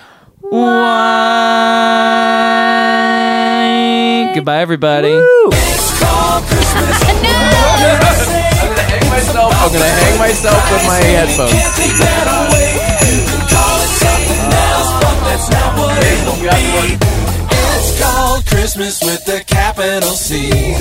white. Goodbye, everybody. It's called Christmas. I'm gonna hang myself. I'm gonna hang myself with my headphones. Can't take that away. Call it something else, but that's not what it is. It's called Christmas with the capital C.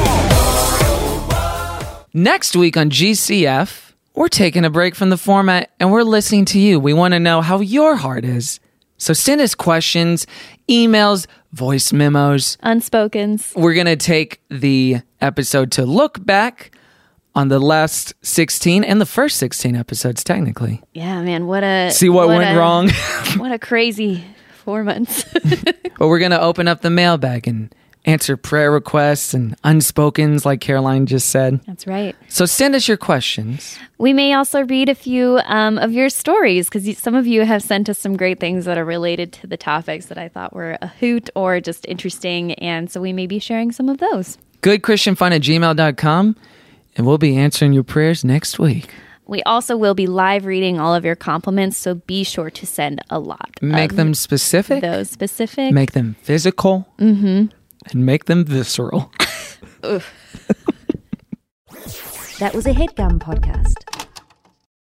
Next week on G C F, we're taking a break from the format and we're listening to you. We want to know how your heart is. So send us questions, emails, voice memos. Unspokens. We're going to take the episode to look back on the last sixteen and the first sixteen episodes, technically. Yeah, man. What a. See what went a- wrong? What a crazy four months. But we're going to open up the mailbag and answer prayer requests and unspokens, like Caroline just said. That's right. So send us your questions. We may also read a few um, of your stories because some of you have sent us some great things that are related to the topics that I thought were a hoot or just interesting. And so we may be sharing some of those. goodchristianfun at gmail dot com, and we'll be answering your prayers next week. We also will be live reading all of your compliments, so be sure to send a lot. Make of them specific. Those specific. Make them physical. Mm-hmm. And make them visceral. That was a HeadGum podcast.